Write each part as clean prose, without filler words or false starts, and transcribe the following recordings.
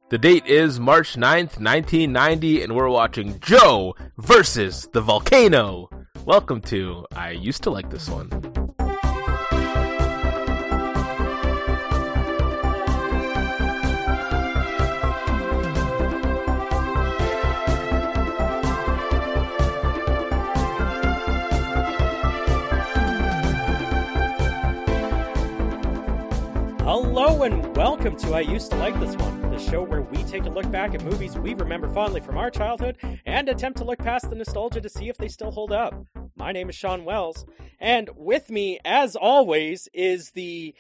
The date is March 9th, 1990, and we're watching Joe versus the Volcano. Welcome to I Used to Like This One. Hello and welcome to I Used to Like This One, the show where we take a look back at movies we remember fondly from our childhood and attempt to look past the nostalgia to see if they still hold up. My name is Sean Wells, and with me, as always, is the,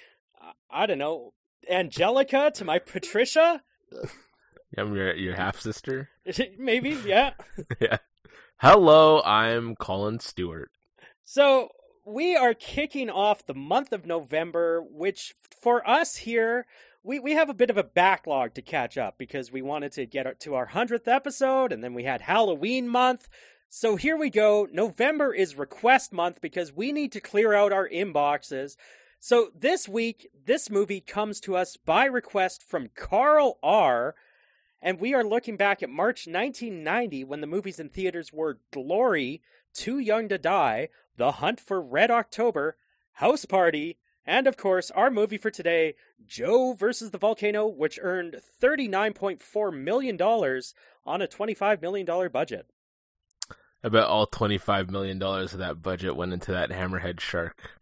Angelica to my Patricia? I'm your half-sister? Maybe, yeah. Yeah. Hello, I'm Colin Stewart. So, we are kicking off the month of November, which for us here, we have a bit of a backlog to catch up because we wanted to get to our 100th episode, and then we had Halloween month. So here we go. November is request month because we need to clear out our inboxes. So this week, this movie comes to us by request from Carl R., and we are looking back at March 1990 when the movies in theaters were Glory, Too Young to Die, The Hunt for Red October, House Party, and of course, our movie for today, Joe versus the Volcano, which earned $39.4 million on a $25 million budget. I bet all $25 million of that budget went into that hammerhead shark.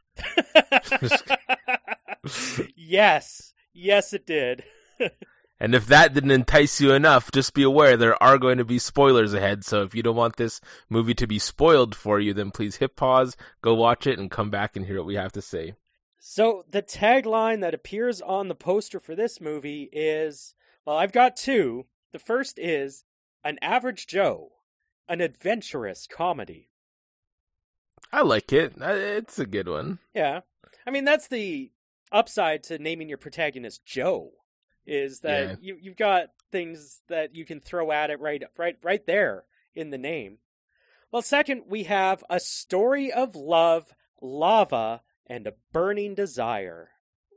Yes, it did. And if that didn't entice you enough, just be aware there are going to be spoilers ahead, so if you don't want this movie to be spoiled for you, then please hit pause, go watch it, and come back and hear what we have to say. So, the tagline that appears on the poster for this movie is, well, I've got two. The first is, An Average Joe, an adventurous comedy. I like it. It's a good one. Yeah. I mean, that's the upside to naming your protagonist Joe. Is that you've got things that you can throw at it right there in the name. Well, second, we have A Story of Love, Lava, and a Burning Desire.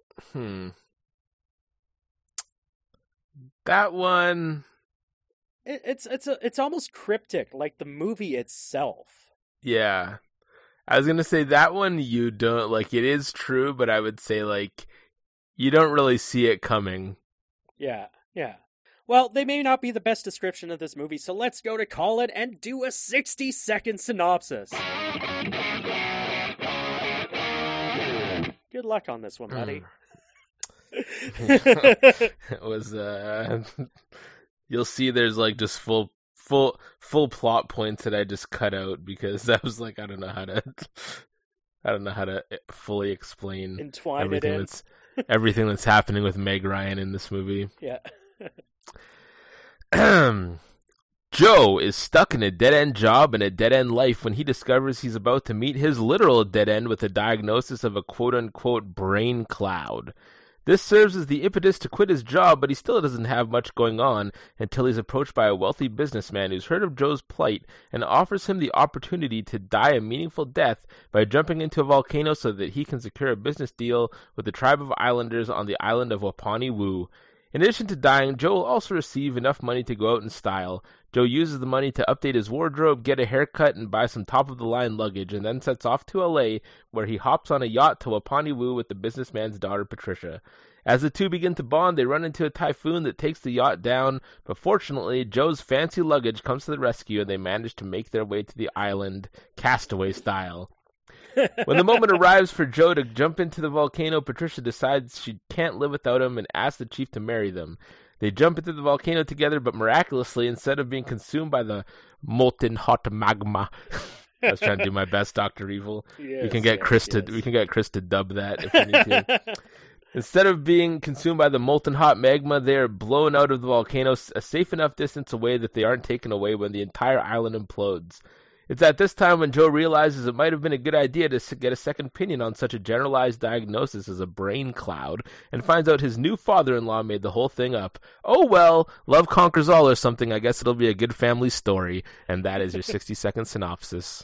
That one... It's almost cryptic, like the movie itself. Yeah. I was going to say that one you don't... Like, it is true, but I would say, like, you don't really see it coming. Yeah. Well, they may not be the best description of this movie, so let's go to call it and do a 60-second synopsis. Good luck on this one, buddy. It was, you'll see there's, like, just full plot points that I just cut out because I was like, I don't know how to fully explain Entwine everything it in. everything that's happening with Meg Ryan in this movie. Yeah. Joe is stuck in a dead-end job and a dead-end life when he discovers he's about to meet his literal dead end with a diagnosis of a quote-unquote brain cloud. This serves as the impetus to quit his job, but he still doesn't have much going on until he's approached by a wealthy businessman who's heard of Joe's plight and offers him the opportunity to die a meaningful death by jumping into a volcano so that he can secure a business deal with the tribe of islanders on the island of Wapani Woo. In addition to dying, Joe will also receive enough money to go out in style. Joe uses the money to update his wardrobe, get a haircut, and buy some top-of-the-line luggage, and then sets off to L.A., where he hops on a yacht to Wapani Woo with the businessman's daughter, Patricia. As the two begin to bond, they run into a typhoon that takes the yacht down, but fortunately, Joe's fancy luggage comes to the rescue, and they manage to make their way to the island, castaway style. When the moment arrives for Joe to jump into the volcano, Patricia decides she can't live without him and asks the chief to marry them. They jump into the volcano together, but miraculously, instead of being consumed by the molten hot magma, I was trying to do my best, Dr. Evil. Yes, we can get Chris to dub that if we need to. Instead of being consumed by the molten hot magma, they are blown out of the volcano a safe enough distance away that they aren't taken away when the entire island implodes. It's at this time when Joe realizes it might have been a good idea to get a second opinion on such a generalized diagnosis as a brain cloud, and finds out his new father-in-law made the whole thing up. Oh well, love conquers all or something. I guess it'll be a good family story. And that is your 60-second synopsis.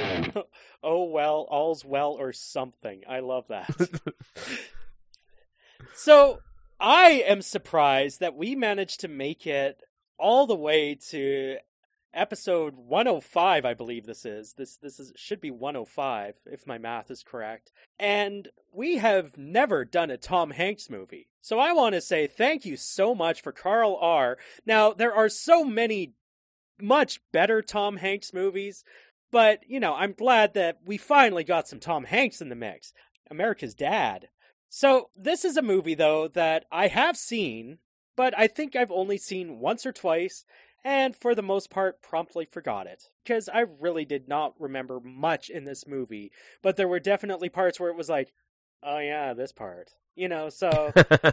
Oh well, all's well or something. I love that. So I am surprised that we managed to make it all the way to episode 105, I believe this is. This is should be 105 if my math is correct. And we have never done a Tom Hanks movie. So I want to say thank you so much for Carl R. Now, there are so many much better Tom Hanks movies, but I'm glad that we finally got some Tom Hanks in the mix. America's Dad. So this is a movie though that I have seen, but I think I've only seen once or twice, and for the most part promptly forgot it, because I really did not remember much in this movie, but there were definitely parts where it was like, oh yeah, this part. So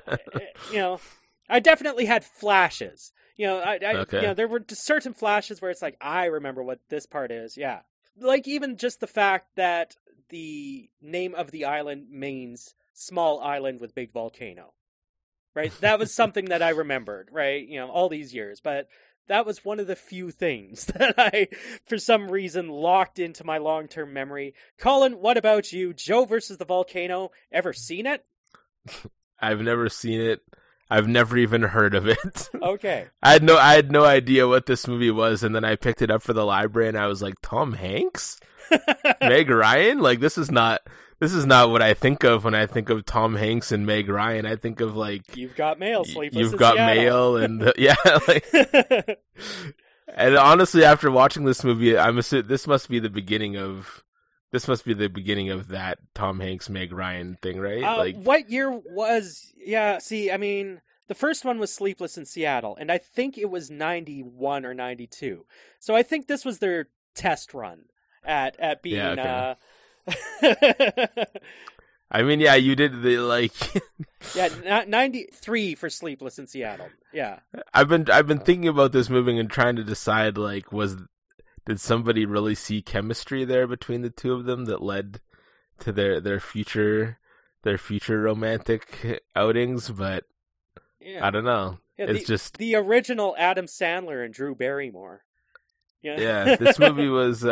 I definitely had flashes. Okay. There were certain flashes where it's like, I remember what this part is. Yeah. Like even just the fact that the name of the island means small island with big volcano, right? That was something that I remembered, right? All these years, but that was one of the few things that I, for some reason, locked into my long-term memory. Colin, what about you? Joe versus the Volcano, ever seen it? I've never seen it. I've never even heard of it. Okay. I had no idea what this movie was, and then I picked it up for the library, and I was like, Tom Hanks? Meg Ryan? Like, this is not what I think of when I think of Tom Hanks and Meg Ryan. I think of like You've Got Mail, Sleepless You've in Got Seattle. Mail, and yeah. Like, and honestly, after watching this movie, this must be the beginning of that Tom Hanks Meg Ryan thing, right? What year was? Yeah. See, I mean, the first one was Sleepless in Seattle, and I think it was 91 or 92. So I think this was their test run at being. Yeah, okay. I mean, yeah, you did the like. Yeah, 93 for Sleepless in Seattle. Yeah. I've been thinking about this movie and trying to decide like did somebody really see chemistry there between the two of them that led to their future romantic outings, but yeah. I don't know. Yeah, it's just the original Adam Sandler and Drew Barrymore. Yeah, this movie was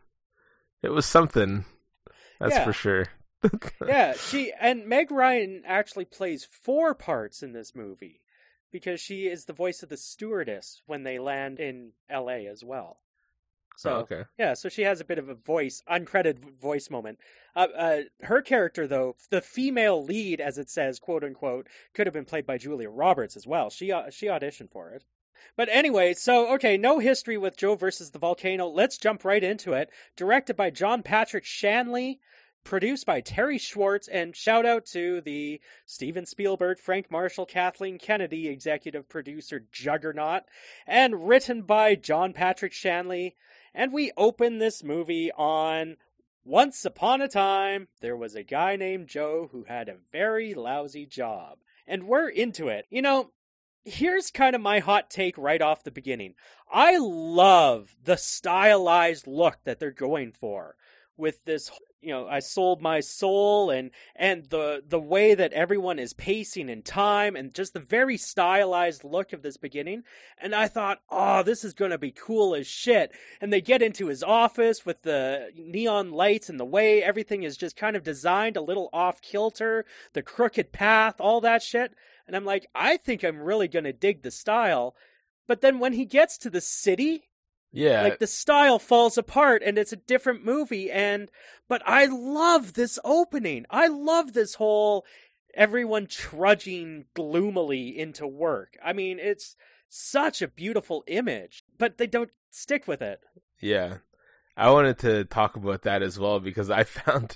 it was something. That's for sure. Yeah, Meg Ryan actually plays 4 parts in this movie because she is the voice of the stewardess when they land in LA as well. So, okay. Yeah, so she has a bit of a uncredited voice moment. Her character, though, the female lead, as it says, quote unquote, could have been played by Julia Roberts as well. She auditioned for it. But anyway, no history with Joe versus the Volcano. Let's jump right into it. Directed by John Patrick Shanley, produced by Terry Schwartz, and shout out to the Steven Spielberg, Frank Marshall, Kathleen Kennedy executive producer juggernaut, and written by John Patrick Shanley. And we open this movie on once upon a time, there was a guy named Joe who had a very lousy job. And we're into it. Here's kind of my hot take right off the beginning. I love the stylized look that they're going for with this, I sold my soul and the way that everyone is pacing in time and just the very stylized look of this beginning. And I thought, oh, this is going to be cool as shit. And they get into his office with the neon lights and the way everything is just kind of designed a little off kilter, the crooked path, all that shit. And I'm like, I think I'm really going to dig the style. But then when he gets to the city, yeah, like the style falls apart and it's a different movie. But I love this opening. I love this whole everyone trudging gloomily into work. I mean, it's such a beautiful image, but they don't stick with it. Yeah. I wanted to talk about that as well because I found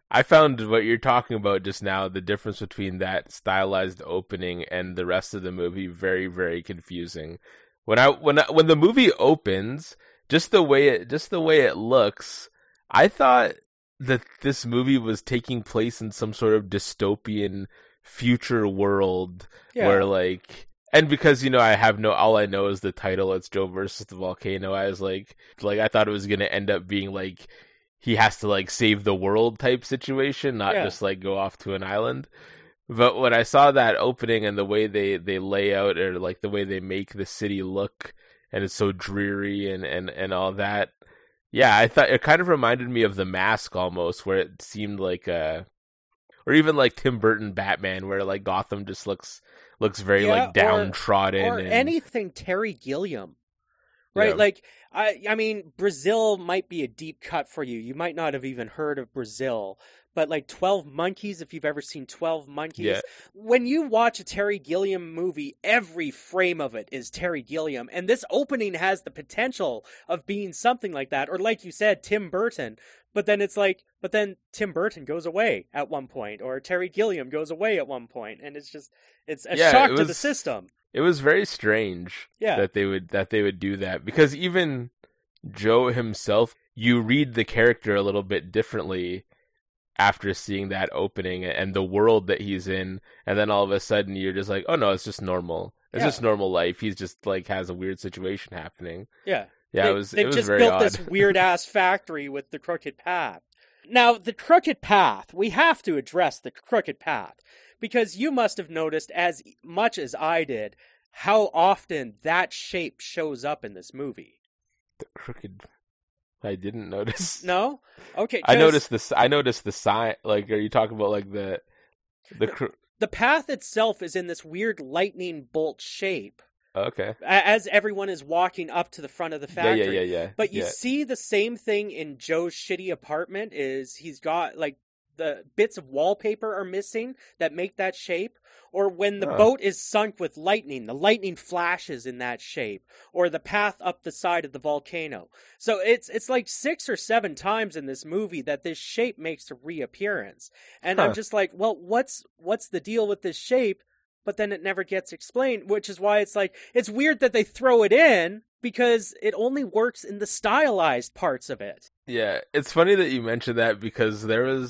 what you're talking about just now, the difference between that stylized opening and the rest of the movie, very, very confusing. When the movie opens, just the way it looks, I thought that this movie was taking place in some sort of dystopian future world where like, and because all I know is the title, it's Joe versus the Volcano. I was like I thought it was gonna end up being like he has to like save the world type situation, not just like go off to an island. But when I saw that opening and the way they lay out, or like the way they make the city look, and it's so dreary and all that, yeah, I thought it kind of reminded me of The Mask almost, where it seemed like or even like Tim Burton Batman, where like Gotham just looks very like downtrodden, or anything Terry Gilliam. Right, Yeah. like I mean, Brazil might be a deep cut for you. You might not have even heard of Brazil, but like 12 Monkeys, if you've ever seen 12 Monkeys, Yeah. when you watch a Terry Gilliam movie, every frame of it is Terry Gilliam, and this opening has the potential of being something like that, or like you said, Tim Burton. But then Tim Burton goes away at one point, or Terry Gilliam goes away at one point, and it's a shock to the system. It was very strange that they would do that, because even Joe himself, you read the character a little bit differently after seeing that opening and the world that he's in, and then all of a sudden you're just like, oh no, it's just normal. It's just normal life. He's just like has a weird situation happening. Yeah. Yeah, They it was just very built odd. this weird ass factory with the crooked path. Now, the crooked path, we have to address the crooked path, because you must have noticed as much as I did how often that shape shows up in this movie. The crooked. I didn't notice. No? Okay. I noticed this. I noticed the sign. Like, are you talking about like the The path itself is in this weird lightning bolt shape. Okay. As everyone is walking up to the front of the factory. Yeah. But you see the same thing in Joe's shitty apartment. Is he's got like the bits of wallpaper are missing that make that shape, or when the boat is sunk with lightning, the lightning flashes in that shape, or the path up the side of the volcano. So it's like 6 or 7 times in this movie that this shape makes a reappearance, and I'm just like, well, what's the deal with this shape? But then it never gets explained, which is why it's like, it's weird that they throw it in, because it only works in the stylized parts of it. Yeah, it's funny that you mentioned that, because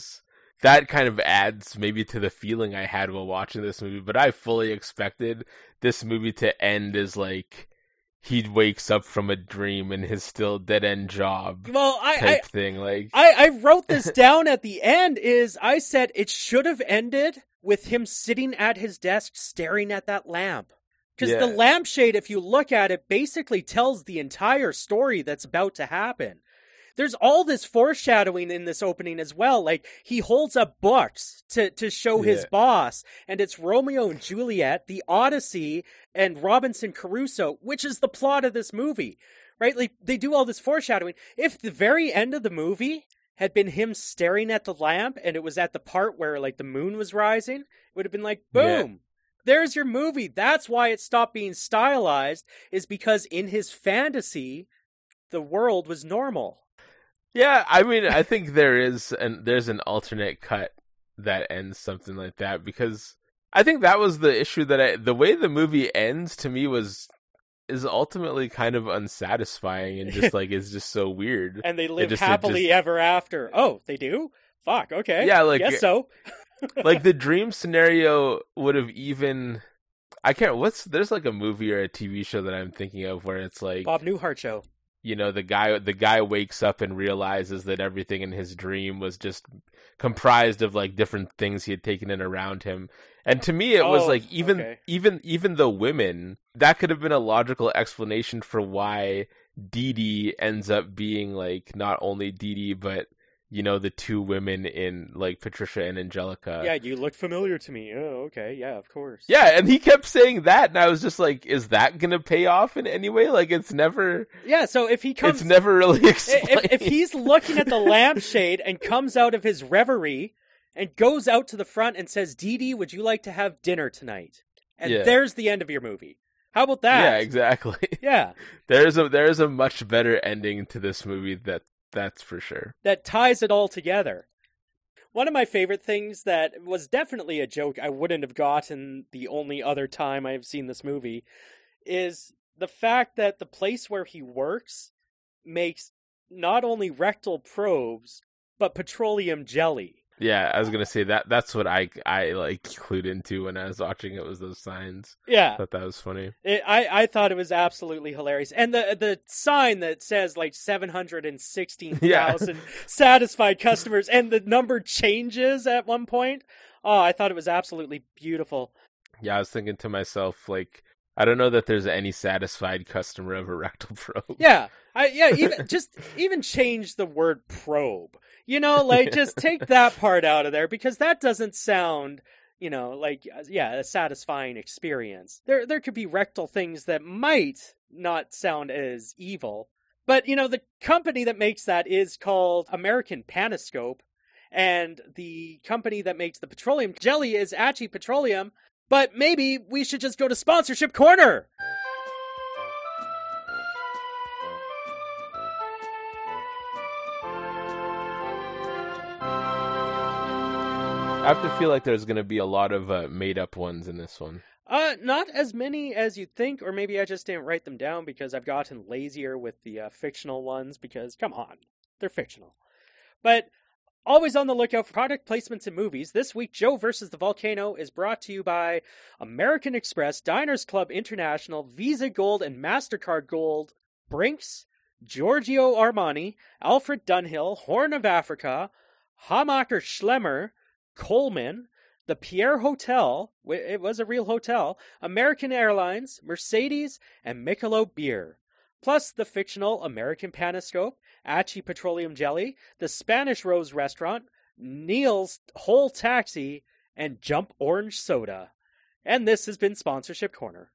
that kind of adds maybe to the feeling I had while watching this movie, but I fully expected this movie to end as like he wakes up from a dream in his still dead-end job type thing. Like I wrote this down at the end, I said it should have ended with him sitting at his desk staring at that lamp. Because the lampshade, if you look at it, basically tells the entire story that's about to happen. There's all this foreshadowing in this opening as well. Like, he holds up books to show his boss, and it's Romeo and Juliet, The Odyssey, and Robinson Crusoe, which is the plot of this movie, right? Like, they do all this foreshadowing. If the very end of the movie had been him staring at the lamp, and it was at the part where, like, the moon was rising, it would have been like, boom! Yeah. There's your movie. That's why it stopped being stylized, is because in his fantasy, the world was normal. Yeah, I mean, I think there's an alternate cut that ends something like that, because I think that was the issue the way the movie ends to me is ultimately kind of unsatisfying and just like is just so weird. And they live happily ever after. Oh, they do? Fuck, okay. Yeah, like guess so. Like the dream scenario would have even there's like a movie or a TV show that I'm thinking of where it's like Bob Newhart show. You know, the guy wakes up and realizes that everything in his dream was just comprised of like different things he had taken in around him. And to me, it was like even the women, that could have been a logical explanation for why Dee Dee ends up being like not only Dee Dee, but you know, the two women in like Patricia and Angelica. Yeah, you look familiar to me. Oh, okay. Yeah, of course. Yeah, and he kept saying that, and I was just like, is that going to pay off in any way? Like, it's never... Yeah, so if he comes... It's never really explained. If he's looking at the lampshade and comes out of his reverie and goes out to the front and says, Dee Dee, would you like to have dinner tonight? And there's the end of your movie. How about that? Yeah, exactly. Yeah. There's a much better ending to this movie that's for sure. That ties it all together. One of my favorite things that was definitely a joke I wouldn't have gotten the only other time I've seen this movie is the fact that the place where he works makes not only rectal probes, but petroleum jelly. Yeah, I was going to say that's what I like clued into when I was watching it, was those signs. Yeah. I thought that was funny. I thought it was absolutely hilarious. And the sign that says like 716,000 satisfied customers and the number changes at one point. Oh, I thought it was absolutely beautiful. Yeah, I was thinking to myself, like, I don't know that there's any satisfied customer of a rectal probe. Yeah, even change the word probe. Like just take that part out of there because that doesn't sound, like a satisfying experience. There could be rectal things that might not sound as evil, but the company that makes that is called American Panoscope, and the company that makes the petroleum jelly is Achi Petroleum. But maybe we should just go to Sponsorship Corner. I have to feel like there's going to be a lot of made-up ones in this one. Not as many as you'd think, or maybe I just didn't write them down because I've gotten lazier with the fictional ones because, come on, they're fictional. But always on the lookout for product placements in movies. This week, Joe versus the Volcano is brought to you by American Express, Diners Club International, Visa Gold and MasterCard Gold, Brinks, Giorgio Armani, Alfred Dunhill, Horn of Africa, Hamacher Schlemmer, Coleman, the Pierre Hotel, it was a real hotel, American Airlines, Mercedes, and Michelob Beer. Plus the fictional American Panoscope, Achi Petroleum Jelly, the Spanish Rose Restaurant, Neil's Whole Taxi, and Jump Orange Soda. And this has been Sponsorship Corner.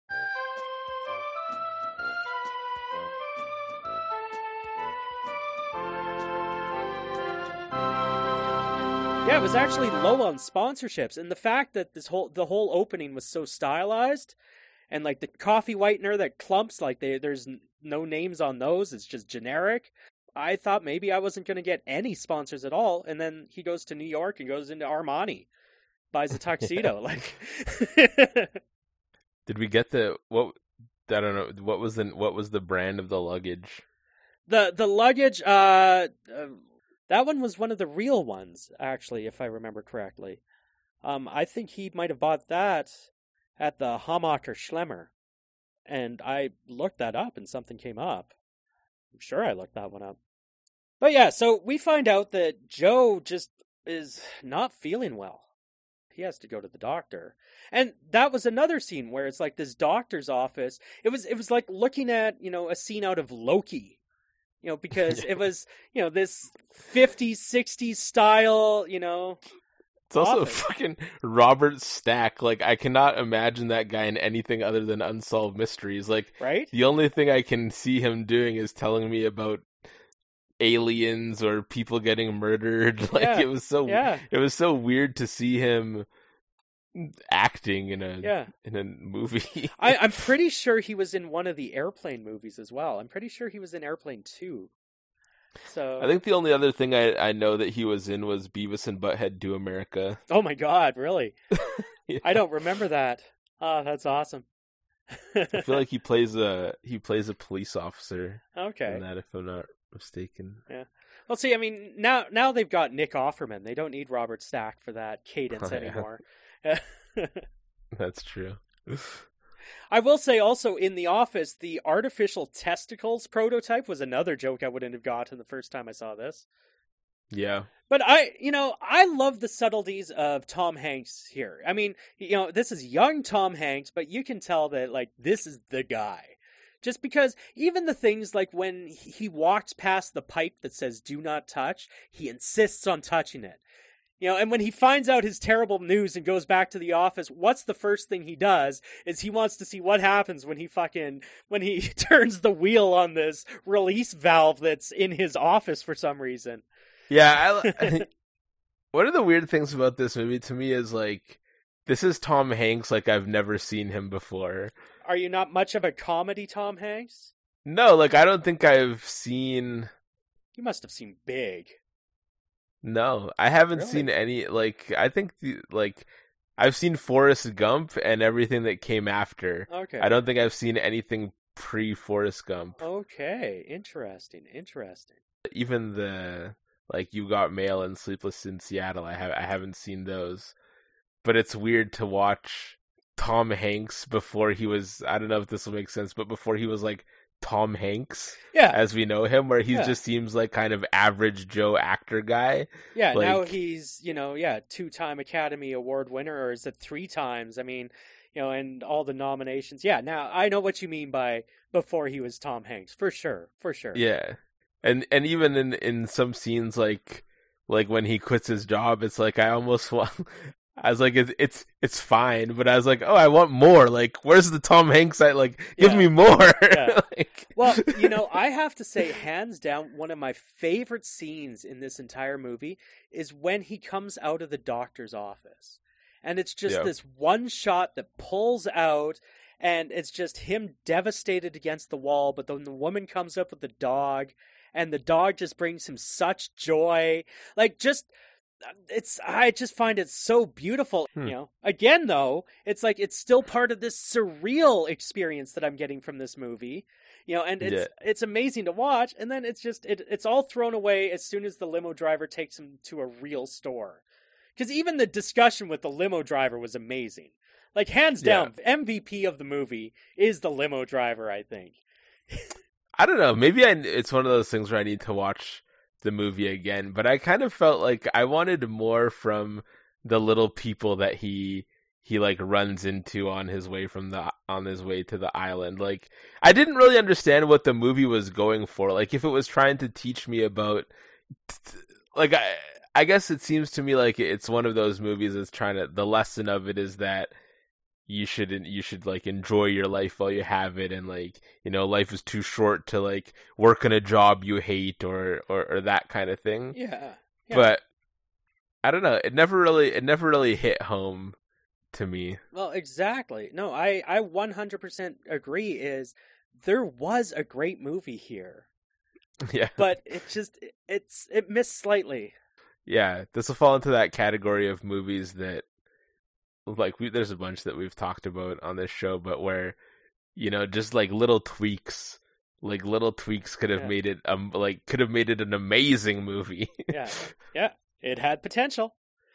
Yeah, it was actually low on sponsorships, and the fact that the whole opening was so stylized, and like the coffee whitener that clumps, like there's no names on those, it's just generic. I thought maybe I wasn't going to get any sponsors at all, and then he goes to New York and goes into Armani, buys a tuxedo. Like, did we get what? I don't know. What was the brand of the luggage? The luggage. That one was one of the real ones, actually, if I remember correctly. I think he might have bought that at the Hamacher Schlemmer. And I looked that up and something came up. I'm sure I looked that one up. But yeah, so we find out that Joe just is not feeling well. He has to go to the doctor. And that was another scene where it's like this doctor's office. It was like looking at, a scene out of Loki. Because it was, this 50s, 60s style, It's also fucking Robert Stack. Like, I cannot imagine that guy in anything other than Unsolved Mysteries. Like, right? The only thing I can see him doing is telling me about aliens or people getting murdered. Like, it was so weird to see him acting in a movie. I'm pretty sure he was in one of the Airplane movies as well. I'm pretty sure he was in Airplane 2. So I think the only other thing I know that he was in was Beavis and Butthead Do America. Oh my god, really? Yeah. I don't remember that. Oh, that's awesome. I feel like he plays a police officer. Okay. In that, if I'm not mistaken. Yeah. Well, see, I mean, now they've got Nick Offerman. They don't need Robert Stack for that cadence anymore. That's true. I will say also in The Office, the artificial testicles prototype was another joke I wouldn't have gotten the first time I saw this. Yeah. But I love the subtleties of Tom Hanks here. I mean, this is young Tom Hanks, but you can tell that, like, this is the guy. Just because even the things like when he walks past the pipe that says "do not touch," he insists on touching it. And when he finds out his terrible news and goes back to the office, what's the first thing he does is he wants to see what happens when he turns the wheel on this release valve that's in his office for some reason. Yeah. One of the weird things about this movie to me is, like, this is Tom Hanks like I've never seen him before. Are you not much of a comedy Tom Hanks? No, like, I don't think I've seen... You must have seen Big. No, I haven't Really? seen any, like, I think, I've seen Forrest Gump and everything that came after. Okay. I don't think I've seen anything pre-Forrest Gump. Okay, interesting. Even the, like, You Got Mail and Sleepless in Seattle, I haven't seen those. But it's weird to watch Tom Hanks before he was, I don't know if this will make sense, but before he was, like, Tom Hanks, as we know him, where he just seems like kind of average Joe actor guy. Yeah, like, now he's, 2-time Academy Award winner, or is it 3 times? I mean, and all the nominations. Yeah, now I know what you mean by before he was Tom Hanks, for sure, for sure. Yeah. And even in some scenes like when he quits his job, it's like I almost want I was like it's fine, but I was like, oh, I want more. Like, where's the Tom Hanks? Give me more. Yeah. Like... Well, I have to say, hands down, one of my favorite scenes in this entire movie is when he comes out of the doctor's office. And it's just this one shot that pulls out, and it's just him devastated against the wall, but then the woman comes up with the dog, and the dog just brings him such joy. I just find it so beautiful. Again, though, it's like it's still part of this surreal experience that I'm getting from this movie. And it's amazing to watch, and then it's all thrown away as soon as the limo driver takes him to a real store. Because even the discussion with the limo driver was amazing. Like, hands down, MVP of the movie is the limo driver, I think. I don't know. Maybe it's one of those things where I need to watch the movie again, but I kind of felt like I wanted more from the little people that he like runs into on his way to the island. Like, I didn't really understand what the movie was going for. Like, if it was trying to teach me about, like, I guess it seems to me like it's one of those movies that's the lesson of it is that you should like enjoy your life while you have it, and like, life is too short to like work in a job you hate or that kind of thing. Yeah. But I don't know. It never really hit home to me. Well, exactly. No, I 100% agree. There was a great movie here. Yeah. But it missed slightly. Yeah, this will fall into that category of movies that, like, there's a bunch that we've talked about on this show, but where, just like little tweaks could have made it an amazing movie. Yeah, it had potential.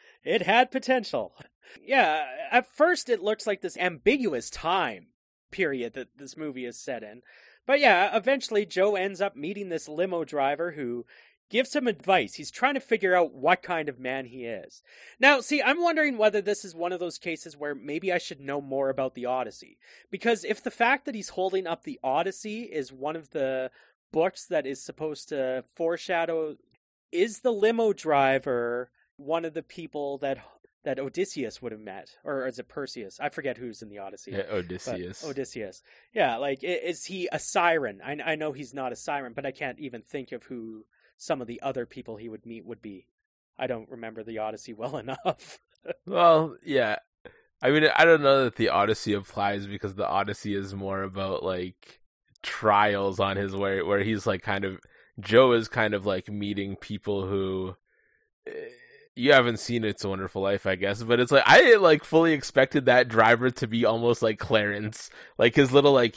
Yeah, at first it looks like this ambiguous time period that this movie is set in, but yeah, eventually Joe ends up meeting this limo driver who gives him advice. He's trying to figure out what kind of man he is. Now, see, I'm wondering whether this is one of those cases where maybe I should know more about the Odyssey. Because if the fact that he's holding up the Odyssey is one of the books that is supposed to foreshadow, is the limo driver one of the people that Odysseus would have met? Or is it Perseus? I forget who's in the Odyssey. Yeah, Odysseus. Odysseus. Yeah, like, is he a siren? I know he's not a siren, but I can't even think of who some of the other people he would meet would be. I don't remember the Odyssey well enough. Well, yeah. I mean, I don't know that the Odyssey applies, because the Odyssey is more about like trials on his way, where he's like Joe is kind of like meeting people who you haven't seen It's a Wonderful Life, I guess, but it's like I like fully expected that driver to be almost like Clarence, like his little like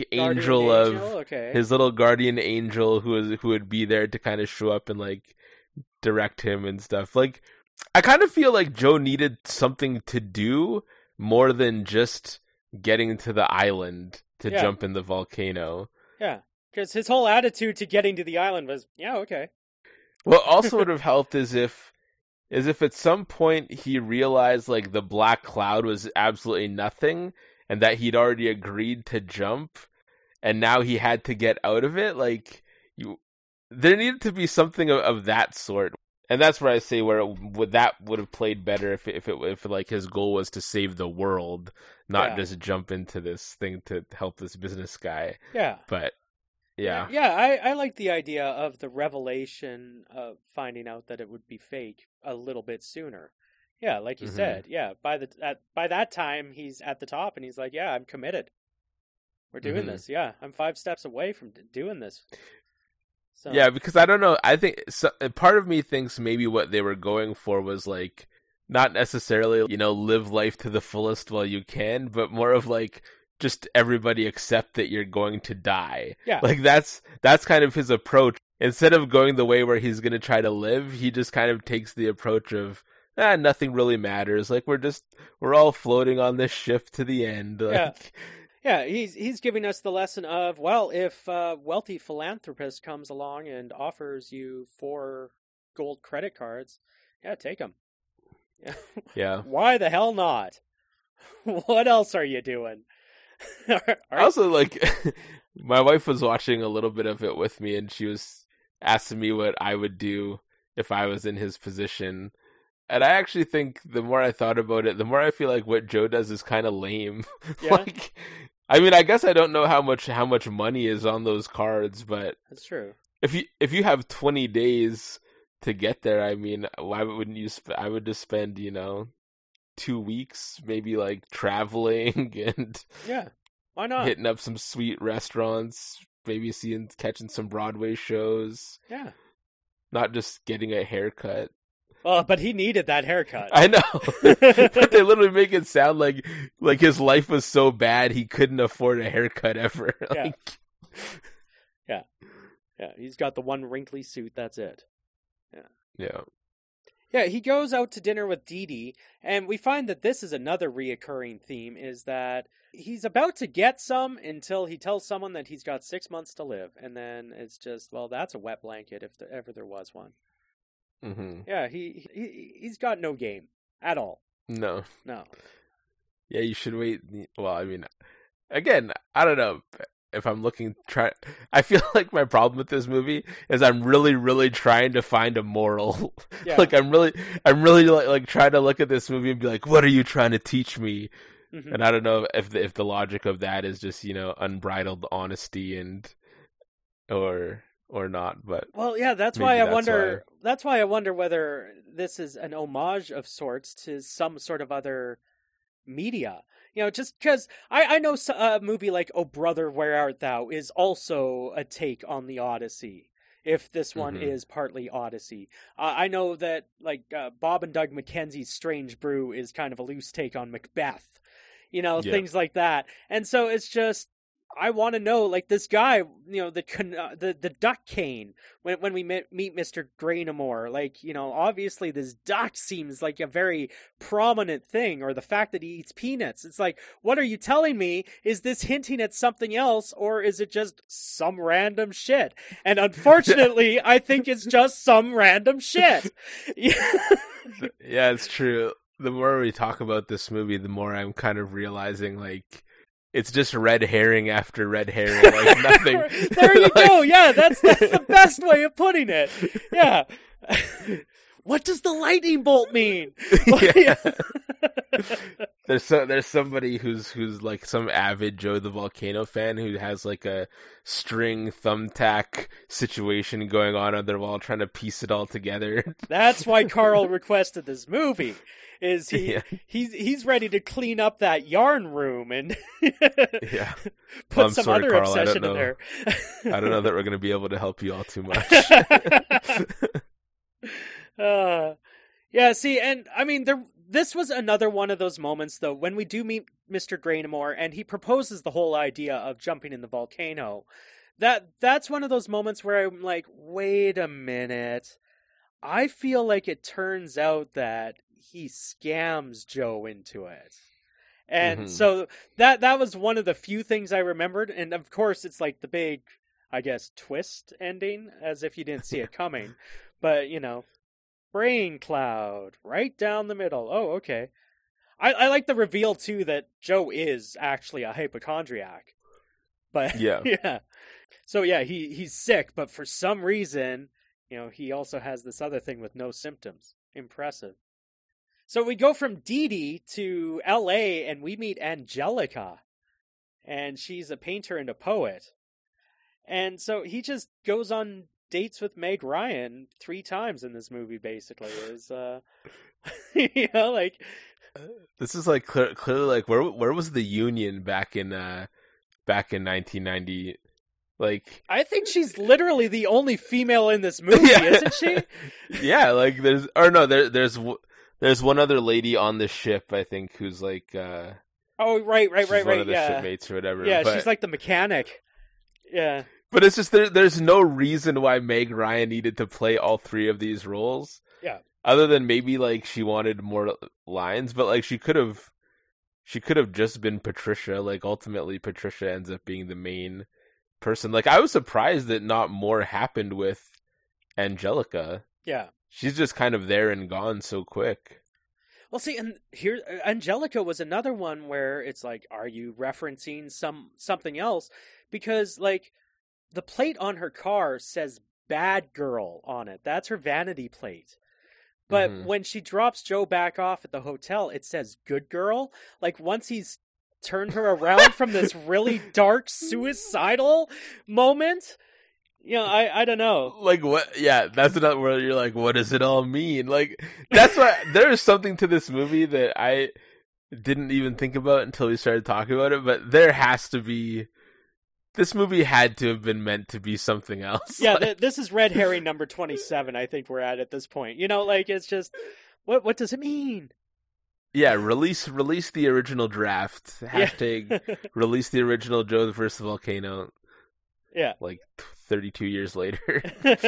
his little guardian angel who would be there to kind of show up and like direct him and stuff. Like, I kind of feel like Joe needed something to do more than just getting to the island to jump in the volcano. Yeah, because his whole attitude to getting to the island was, okay. What also would have helped is if at some point he realized like the black cloud was absolutely nothing and that he'd already agreed to jump and now he had to get out of it. Like, there needed to be something of that sort. And that's where I say that would have played better if like his goal was to save the world, not just jump into this thing to help this business guy. Yeah. But yeah. Yeah, I like the idea of the revelation of finding out that it would be fake a little bit sooner. Yeah, like you said. Yeah, by that time he's at the top and he's like, "Yeah, I'm committed. We're doing this. Yeah, I'm 5 steps away from doing this." So. Yeah, because I don't know. I think part of me thinks maybe what they were going for was like not necessarily, live life to the fullest while you can, but more of like just everybody accept that you're going to die. Yeah. Like that's kind of his approach. Instead of going the way where he's going to try to live, he just kind of takes the approach of, nothing really matters. Like we're all floating on this ship to the end. Like, yeah, he's giving us the lesson of, well, if a wealthy philanthropist comes along and offers you 4 gold credit cards, take them. Yeah. Why the hell not? What else are you doing? Also, like, my wife was watching a little bit of it with me, and she was asking me what I would do if I was in his position. And I actually think the more I thought about it, the more I feel like what Joe does is kind of lame. Yeah. Like, I mean, I guess I don't know how much money is on those cards, but That's true. if you have 20 days to get there, I mean, why wouldn't you? I would just spend 2 weeks, maybe like traveling and Yeah. Why not? hitting up some sweet restaurants, maybe catching some Broadway shows, Yeah. not just getting a haircut. Well, but he needed that haircut. I know, but they literally make it sound like his life was so bad he couldn't afford a haircut ever. Yeah. Yeah, he's got the one wrinkly suit, that's it. Yeah. Yeah, he goes out to dinner with Dee Dee, and we find that this is another reoccurring theme, is that he's about to get some until he tells someone that he's got 6 months to live, and then it's just, well, that's a wet blanket if ever there was one. Mm-hmm. Yeah, he's got no game at all. No. Yeah, you should wait. Well, I mean, again, I don't know if I'm I feel like my problem with this movie is I'm really, really trying to find a moral. Yeah. Like I'm really like trying to look at this movie and be like, what are you trying to teach me? Mm-hmm. And I don't know if the logic of that is just unbridled honesty or not. But well, yeah, that's why I wonder. That's why I wonder whether this is an homage of sorts to some sort of other media. Just because I know a movie like Oh Brother, Where Art Thou is also a take on the Odyssey, if this one is partly Odyssey. I know that Bob and Doug McKenzie's Strange Brew is kind of a loose take on Macbeth, things like that. And so it's just, I want to know, like, this guy, the duck cane, when we meet Mr. Graynamore, obviously this duck seems like a very prominent thing, or the fact that he eats peanuts. It's like, what are you telling me? Is this hinting at something else, or is it just some random shit? And unfortunately, I think it's just some random shit. Yeah, it's true. The more we talk about this movie, the more I'm kind of realizing, like, it's just red herring after red herring, like nothing. There you go. Yeah, that's the best way of putting it. Yeah. What does the lightning bolt mean? Yeah. There's somebody who's like some avid Joe the Volcano fan who has like a string thumbtack situation going on, and they're all trying to piece it all together. That's why Carl requested this movie. Is he's ready to clean up that yarn room and put some other Carl, obsession in there. I don't know that we're going to be able to help you all too much. Yeah, see, and I mean, this was another one of those moments, though, when we do meet Mr. Graynamore and he proposes the whole idea of jumping in the volcano. That's one of those moments where I'm like, wait a minute. I feel like it turns out that he scams Joe into it. And so that was one of the few things I remembered. And of course, it's like the big, I guess, twist ending, as if you didn't see it coming. But, brain cloud right down the middle. Oh, okay. I like the reveal, too, that Joe is actually a hypochondriac. But, yeah. So, yeah, he's sick, but for some reason, he also has this other thing with no symptoms. Impressive. So we go from Dee Dee to L.A. and we meet Angelica. And she's a painter and a poet. And so he just goes on dates with Meg Ryan 3 times in this movie, basically. Is this is like clearly like where was the Union back in 1990? Like, I think she's literally the only female in this movie, isn't she? Yeah, like there's one other lady on the ship, I think, who's like oh, right, one of the shipmates or whatever. Yeah, but she's like the mechanic. Yeah. But it's just there's no reason why Meg Ryan needed to play all 3 of these roles. Yeah. Other than maybe like she wanted more lines, but like she could have just been Patricia. Like ultimately Patricia ends up being the main person. Like I was surprised that not more happened with Angelica. Yeah. She's just kind of there and gone so quick. Well, see, and here Angelica was another one where it's like, are you referencing something else? Because like the plate on her car says "bad girl" on it. That's her vanity plate. But when she drops Joe back off at the hotel, it says "good girl." Like once he's turned her around from this really dark suicidal moment. I don't know. Like what? Yeah, that's another where you're like, what does it all mean? Like that's why there is something to this movie that I didn't even think about until we started talking about it. But there has to be. This movie had to have been meant to be something else. Yeah, this is red herring number 27. I think we're at this point. Like it's just what does it mean? Yeah, release the original draft. Hashtag release the original Joe versus the Volcano. Yeah. Like 32 years later.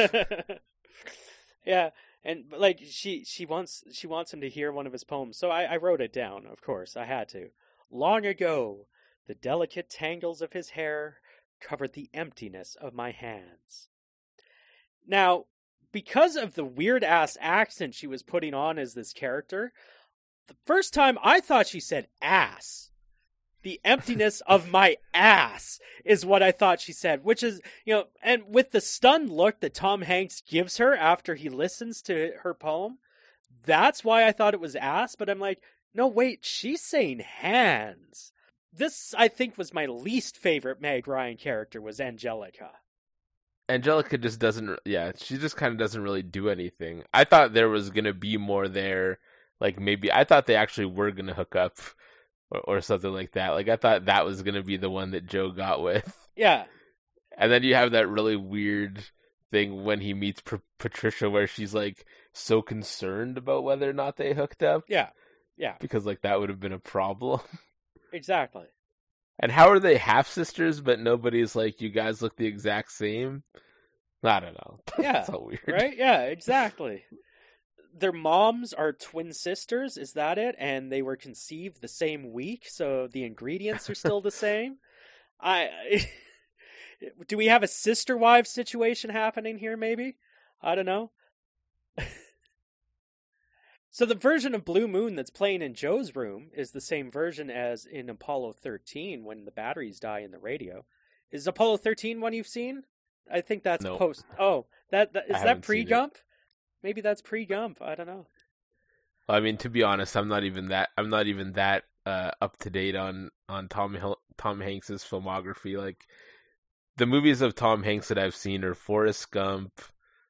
Yeah, and like she wants him to hear one of his poems. So I wrote it down, of course. I had to. Long ago, the delicate tangles of his hair covered the emptiness of my hands. Now, because of the weird-ass accent she was putting on as this character, the first time I thought she said ass. The emptiness of my ass is what I thought she said, which is, and with the stunned look that Tom Hanks gives her after he listens to her poem, that's why I thought it was ass, but I'm like, no, wait, she's saying hands. This, I think, was my least favorite Meg Ryan character, was Angelica. Angelica just doesn't, she just kind of doesn't really do anything. I thought there was going to be more there. Like, maybe, I thought they actually were going to hook up or something like that. Like, I thought that was going to be the one that Joe got with. Yeah. And then you have that really weird thing when he meets Patricia where she's, like, so concerned about whether or not they hooked up. Yeah. Yeah. Because, like, that would have been a problem. Exactly. And how are they half-sisters, but nobody's like, you guys look the exact same? I don't know. Yeah. That's so weird. Right? Yeah, exactly. Their moms are twin sisters, is that it? And they were conceived the same week, so the ingredients are still the same? Do we have a sister-wife situation happening here, maybe? I don't know. So the version of Blue Moon that's playing in Joe's room is the same version as in Apollo 13 when the batteries die in the radio. Is Apollo 13 one you've seen? I think that's post. Oh, that is that pre-Gump? Maybe that's pre-Gump. I don't know. I mean, to be honest, I'm not even that up to date on Tom Hanks's filmography. Like the movies of Tom Hanks that I've seen are Forrest Gump,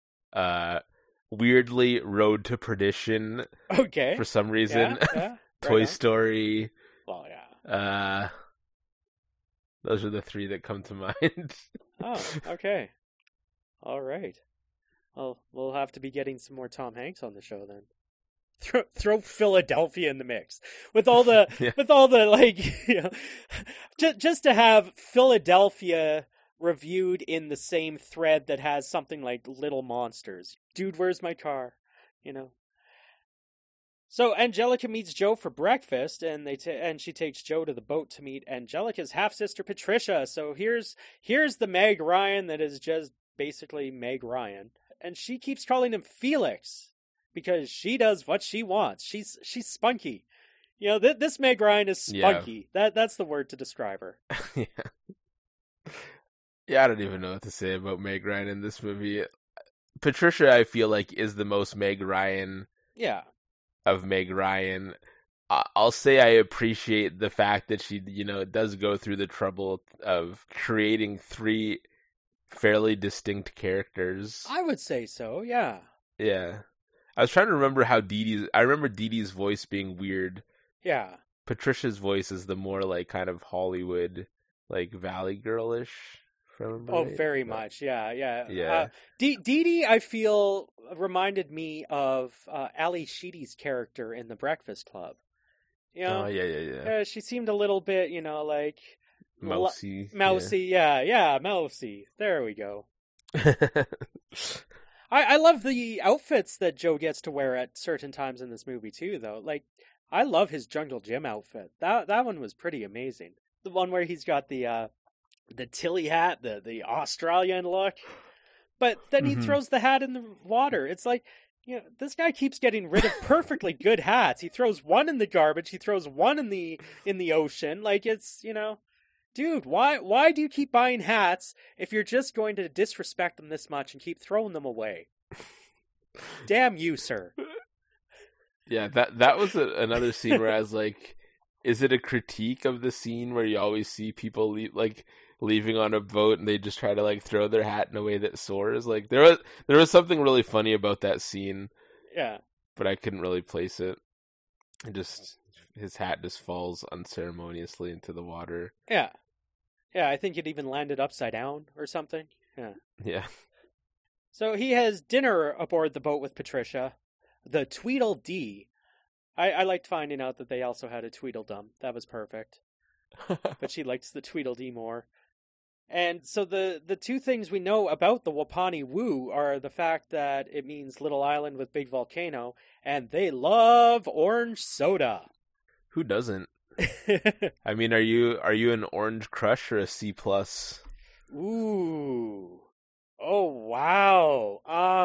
weirdly Road to Perdition. Okay. For some reason, yeah, Toy Story. Well, yeah. Those are the three that come to mind. Oh, okay. All right. Well, we'll have to be getting some more Tom Hanks on the show then. Throw Philadelphia in the mix with all the like, just to have Philadelphia reviewed in the same thread that has something like Little Monsters. Dude, where's my car? So Angelica meets Joe for breakfast, and and she takes Joe to the boat to meet Angelica's half-sister Patricia. So here's the Meg Ryan that is just basically Meg Ryan, and she keeps calling him Felix because she does what she wants. She's spunky. This Meg Ryan is spunky. Yeah. That's the word to describe her. Yeah, I don't even know what to say about Meg Ryan in this movie. Patricia, I feel like, is the most Meg Ryan. Yeah. Of Meg Ryan. I'll say I appreciate the fact that she, does go through the trouble of creating three fairly distinct characters. I would say so, yeah. Yeah. I was trying to remember how I remember Dee Dee's voice being weird. Yeah. Patricia's voice is the more like kind of Hollywood, like Valley Girl-ish. Very much, yeah. Dee Dee, I feel, reminded me of Ali Sheedy's character in The Breakfast Club. Oh, yeah. She seemed a little bit, like... Mousy. Mousy. There we go. I love the outfits that Joe gets to wear at certain times in this movie, too, though. Like, I love his Jungle Jim outfit. That one was pretty amazing. The one where he's got the Tilly hat, the Australian look. But then he throws the hat in the water. It's like, Yeah, this guy keeps getting rid of perfectly good hats. He throws one in the garbage. He throws one in the ocean. Like it's dude. Why do you keep buying hats if you're just going to disrespect them this much and keep throwing them away? Damn you, sir. Yeah, that was another scene where I was like, is it a critique of the scene where you always see people leaving on a boat and they just try to like throw their hat in a way that soars? Like there was something really funny about that scene. Yeah. But I couldn't really place it. His hat just falls unceremoniously into the water. Yeah. Yeah, I think it even landed upside down or something. Yeah. Yeah. So he has dinner aboard the boat with Patricia, the Tweedledee. I liked finding out that they also had a Tweedledum. That was perfect. But she likes the Tweedledee more. And so the two things we know about the Wapani Woo are the fact that it means little island with big volcano, and they love orange soda. Who doesn't? I mean, are you an Orange Crush or a C+? Ooh. Oh wow.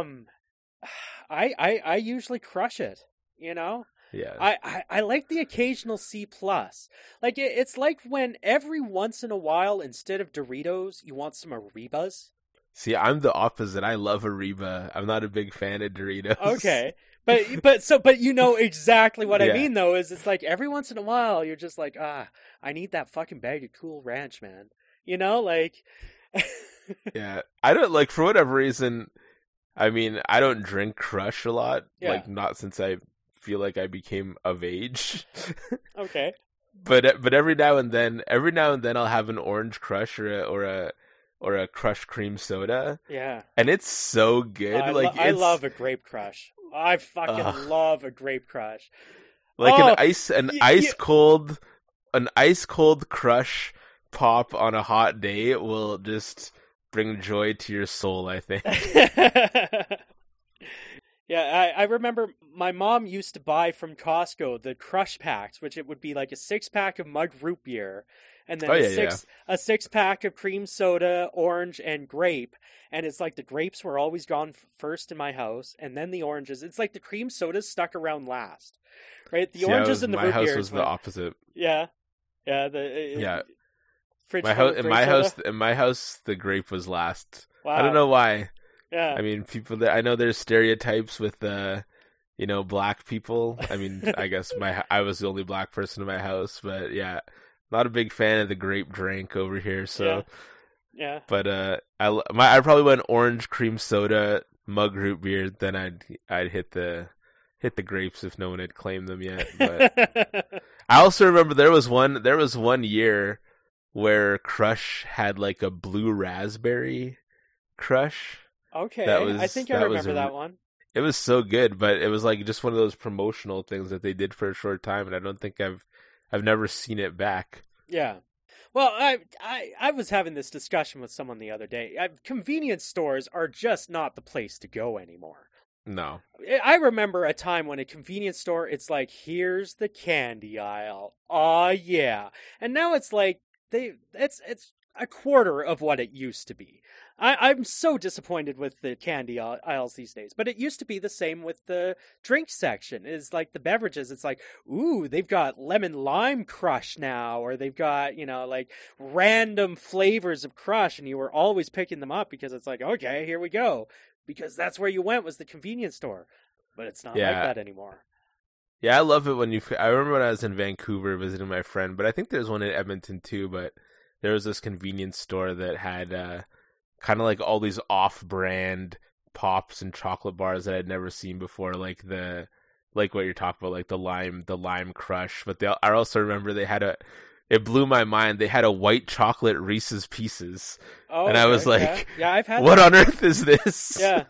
I usually crush it, you know? Yeah. I like the occasional C+. Like it's like when every once in a while, instead of Doritos, you want some Arribas. See, I'm the opposite. I love Arriba. I'm not a big fan of Doritos. Okay. But you know exactly what Yeah. I mean though, is it's like every once in a while you're just like, I need that fucking bag of Cool Ranch, man. You know, like Yeah. I don't like, for whatever reason, I mean, I don't drink Crush a lot. Yeah. Like, not since I feel like I became of age. Okay. But every now and then I'll have an Orange Crush or a Crush cream soda, Yeah. and it's so good. I love a Grape Crush. I fucking love a Grape Crush. Like Oh, an ice cold Crush pop on a hot day will just bring joy to your soul, I think. Yeah, I remember my mom used to buy from Costco the Crush packs, which it would be like a 6-pack of mug root beer, and then a 6-pack of cream soda, orange, and grape. And it's like the grapes were always gone first in my house, and then the oranges. It's like the cream sodas stuck around last, right? The oranges and the root beers. My house was the opposite. Yeah, yeah. Fridge full of In my house, the grape was last. Wow. I don't know why. Yeah. I mean, I know there's stereotypes with black people. I mean, I guess I was the only black person in my house, but yeah, not a big fan of the grape drink over here. So, yeah. But I probably went orange cream soda, mug root beer. Then I'd hit the grapes if no one had claimed them yet. But I also remember there was one year where Crush had like a blue raspberry Crush. Okay, I think I remember that one. It was so good, but it was like just one of those promotional things that they did for a short time, and I don't think I've never seen it back. Yeah. Well, I was having this discussion with someone the other day. Convenience stores are just not the place to go anymore. No. I remember a time when a convenience store, it's like, here's the candy aisle. Aw, yeah. And now it's like, it's a quarter of what it used to be. I'm so disappointed with the candy aisles these days. But it used to be the same with the drink section. It's like the beverages. It's like, ooh, they've got lemon lime Crush now, or they've got, like random flavors of Crush, and you were always picking them up because it's like, okay, here we go. Because that's where you went, was the convenience store. But it's not like that anymore. Yeah, I love it I remember when I was in Vancouver visiting my friend, but I think there's one in Edmonton too, but there was this convenience store that had kind of like all these off-brand pops and chocolate bars that I'd never seen before, like what you're talking about, like the lime Crush. But I also remember it blew my mind. They had a white chocolate Reese's Pieces, and I was like, yeah, I've had what that. on earth is this? Yeah,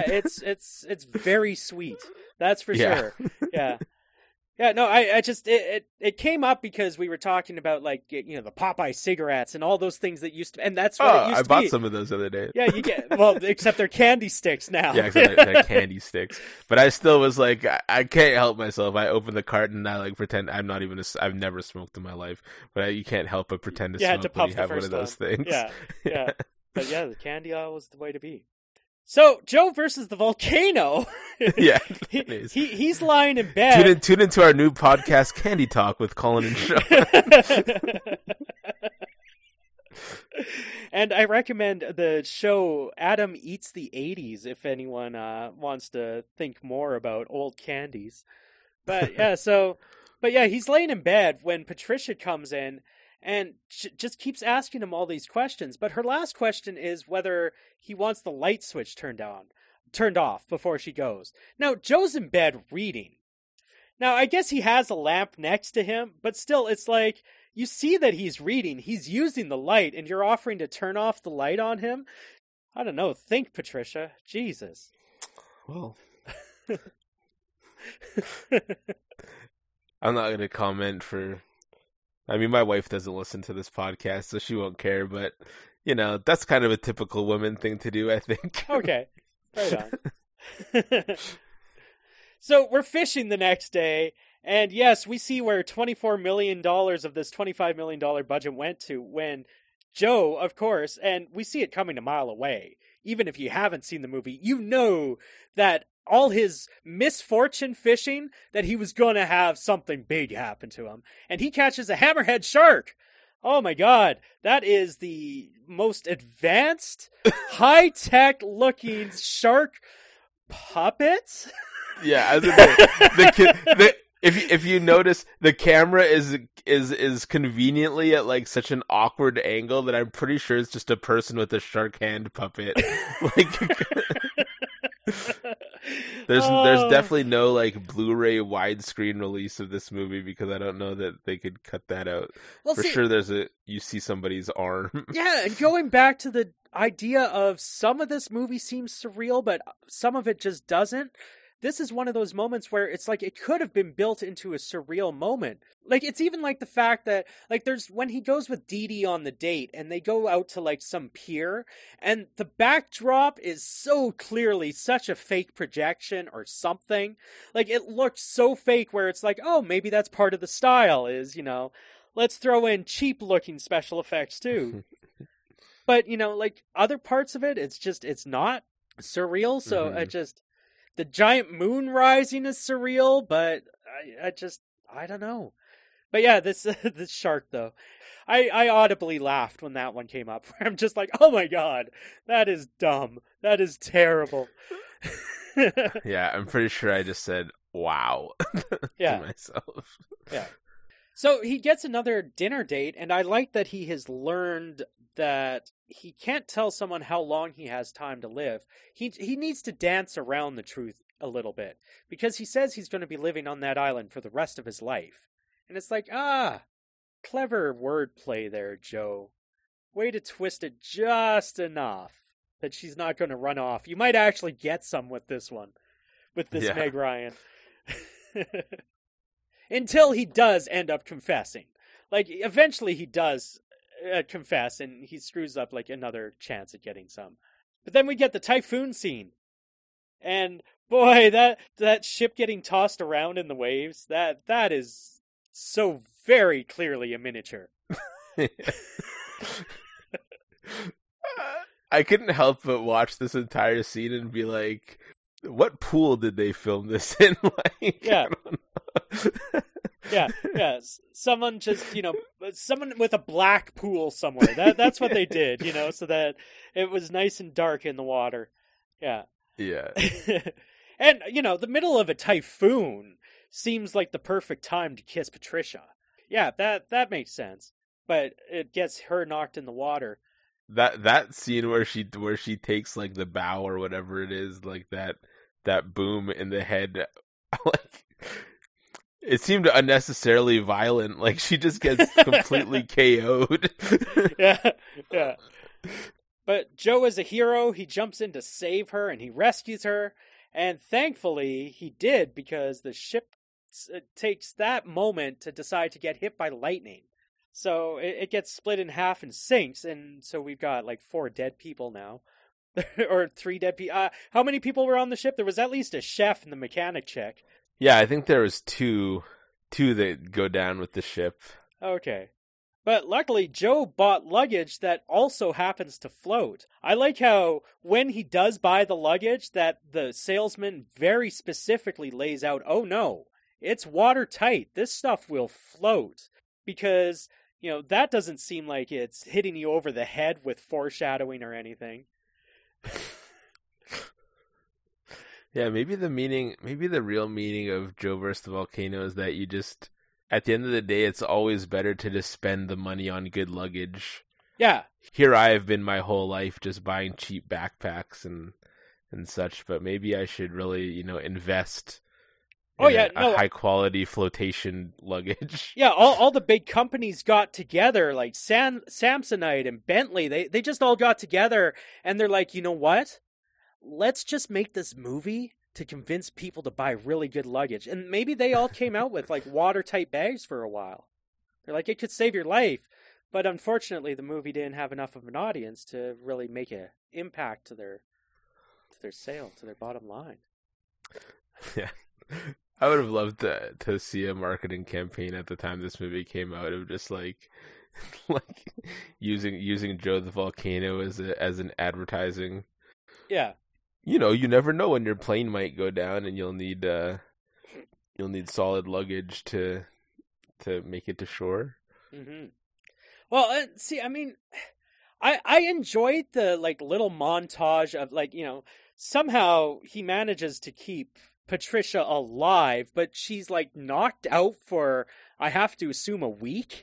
it's very sweet. That's for sure. Yeah. Yeah, no, I just it came up because we were talking about like the Popeye cigarettes and all those things that used to, and that's what it used to be. I bought some of those the other day. Yeah, you get except they're candy sticks now. Yeah, except they're candy sticks. But I still was like, I can't help myself. I open the carton and I like pretend I'm not even. I've never smoked in my life, but you can't help but pretend to smoke when you have one of those things. Yeah. But yeah, the candy aisle was the way to be. So Joe versus the volcano. Yeah, he's lying in bed. Tune into our new podcast, Candy Talk, with Colin and Joe. And I recommend the show Adam Eats the 80s if anyone wants to think more about old candies. But yeah, he's laying in bed when Patricia comes in and just keeps asking him all these questions. But her last question is whether he wants the light switch turned off before she goes. Now, Joe's in bed reading. Now, I guess he has a lamp next to him, but still, it's like, you see that he's reading, he's using the light, and you're offering to turn off the light on him? I don't know, think, Patricia. Jesus. Well, I'm not going to comment my wife doesn't listen to this podcast, so she won't care, but, that's kind of a typical woman thing to do, I think. Okay, right on. So we're fishing the next day, and yes, we see where $24 million of this $25 million budget went to when Joe, of course, and we see it coming a mile away. Even if you haven't seen the movie, you know that all his misfortune fishing, that he was going to have something big happen to him. And he catches a hammerhead shark. Oh my God, that is the most advanced, high-tech looking shark puppet. Yeah, if you notice, the camera is conveniently at like such an awkward angle that I'm pretty sure it's just a person with a shark hand puppet. There's definitely no like Blu-ray widescreen release of this movie because I don't know that they could cut that out. Well, sure, you see somebody's arm. Yeah, and going back to the idea of some of this movie seems surreal, but some of it just doesn't. This is one of those moments where it's like it could have been built into a surreal moment. Like, it's even like the fact that, like, there's when he goes with Dee Dee on the date and they go out to, like, some pier and the backdrop is so clearly such a fake projection or something. Like, it looks so fake where it's like, oh, maybe that's part of the style is, let's throw in cheap-looking special effects, too. But, like, other parts of it, it's not surreal, so the giant moon rising is surreal, but I don't know. But yeah, this shark though, I audibly laughed when that one came up. I'm just like, oh my God, that is dumb. That is terrible. Yeah, I'm pretty sure I just said wow to myself. Yeah. So he gets another dinner date, and I like that he has learned that he can't tell someone how long he has time to live. He needs to dance around the truth a little bit, because he says he's going to be living on that island for the rest of his life. And it's like, clever wordplay there, Joe. Way to twist it just enough that she's not going to run off. You might actually get some with this one, with this Meg Ryan. Until he does end up confessing. Like, eventually he does confess, and he screws up, like, another chance at getting some. But then we get the typhoon scene. And, boy, that ship getting tossed around in the waves, that is so very clearly a miniature. I couldn't help but watch this entire scene and be like, what pool did they film this in? Like, yeah. Yeah. Someone just, someone with a black pool somewhere. That's what they did, so that it was nice and dark in the water. Yeah. Yeah. And, the middle of a typhoon seems like the perfect time to kiss Patricia. Yeah, that makes sense. But it gets her knocked in the water. That scene where she takes like the bow or whatever it is, like that boom in the head, like it seemed unnecessarily violent. Like she just gets completely KO'd. Yeah. But Joe is a hero. He jumps in to save her and he rescues her. And thankfully he did, because the ship takes that moment to decide to get hit by lightning. So it gets split in half and sinks. And so we've got like 4 dead people now. Or 3 dead people. How many people were on the ship? There was at least a chef and the mechanic chick. Yeah, I think there was two that go down with the ship. Okay. But luckily, Joe bought luggage that also happens to float. I like how when he does buy the luggage, that the salesman very specifically lays out, oh no, it's watertight. This stuff will float. Because, that doesn't seem like it's hitting you over the head with foreshadowing or anything. Yeah, maybe the real meaning of Joe versus the Volcano is that you just, at the end of the day, it's always better to just spend the money on good luggage. Yeah. Here I have been my whole life just buying cheap backpacks and such, but maybe I should really, invest in a high quality flotation luggage. Yeah, all the big companies got together, like Samsonite and Bentley, they just all got together and they're like, you know what? Let's just make this movie to convince people to buy really good luggage. And maybe they all came out with like watertight bags for a while. They're like, it could save your life. But unfortunately, the movie didn't have enough of an audience to really make an impact to their sale, to their bottom line. Yeah. I would have loved to see a marketing campaign at the time this movie came out of just like using Joe the Volcano as an advertising. Yeah. You never know when your plane might go down and you'll need solid luggage to make it to shore. Mm-hmm. Well, see, I mean, I enjoyed the like little montage of like, somehow he manages to keep Patricia alive, but she's like knocked out for, I have to assume, a week.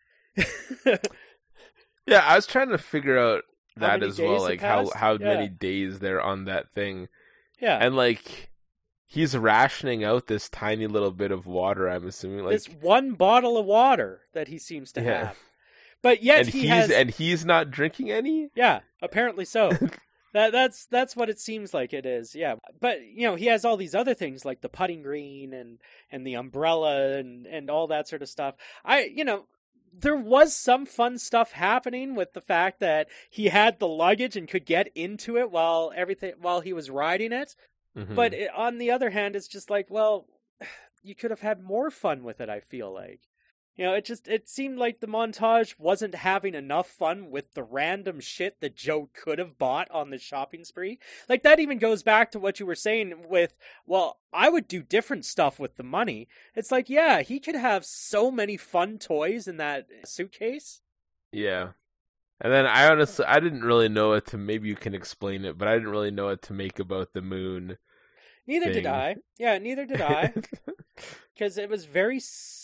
Yeah, I was trying to figure out that as well, like how yeah. many days they're on that thing. Yeah. And like he's rationing out this tiny little bit of water, I'm assuming, like this one bottle of water that he seems to have. But yet he's not drinking any? Yeah, apparently so. That's what it seems like it is. Yeah. But he has all these other things like the putting green and the umbrella and all that sort of stuff. There was some fun stuff happening with the fact that he had the luggage and could get into it while he was riding it. Mm-hmm. But on the other hand, it's just like, well, you could have had more fun with it, I feel like. It seemed like the montage wasn't having enough fun with the random shit that Joe could have bought on the shopping spree. Like, that even goes back to what you were saying with, well, I would do different stuff with the money. It's like, yeah, he could have so many fun toys in that suitcase. Yeah. And then I didn't really know what to, maybe you can explain it, but I didn't really know what to make about the moon. Neither did I. Yeah, neither did I. Because it was very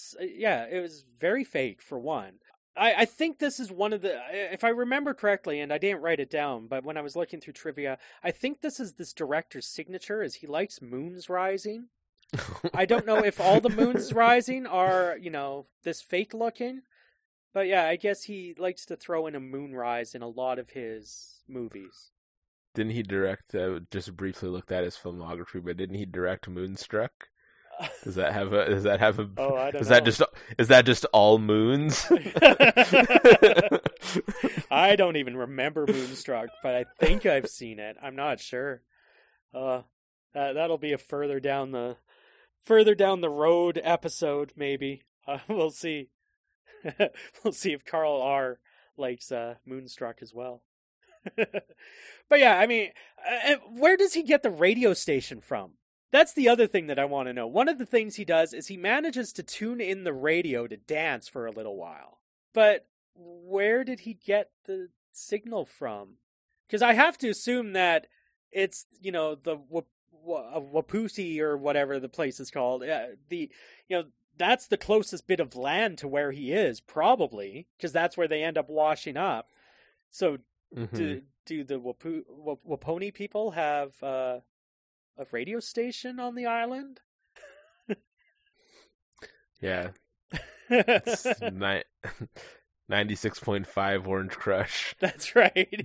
fake, for one. I think this is one of the, if I remember correctly, and I didn't write it down, but when I was looking through trivia, I think this is this director's signature, is he likes moons rising. I don't know if all the moons rising are, this fake looking, but yeah, I guess he likes to throw in a moonrise in a lot of his movies. Didn't he direct, just briefly looked at his filmography, but didn't he direct Moonstruck? Does that have a oh, I don't know. Is that just all moons? I don't even remember Moonstruck, but I think I've seen it. I'm not sure. That'll be a further down the road episode, maybe. We'll see. We'll see if Carl R likes Moonstruck as well. But yeah, I mean, where does he get the radio station from? That's the other thing that I want to know. One of the things he does is he manages to tune in the radio to dance for a little while. But where did he get the signal from? Because I have to assume that it's, the Wapiti or whatever the place is called. That's the closest bit of land to where he is, probably, because that's where they end up washing up. So do the Waponi people have a radio station on the island? Yeah. It's 96.5 Orange Crush. That's right.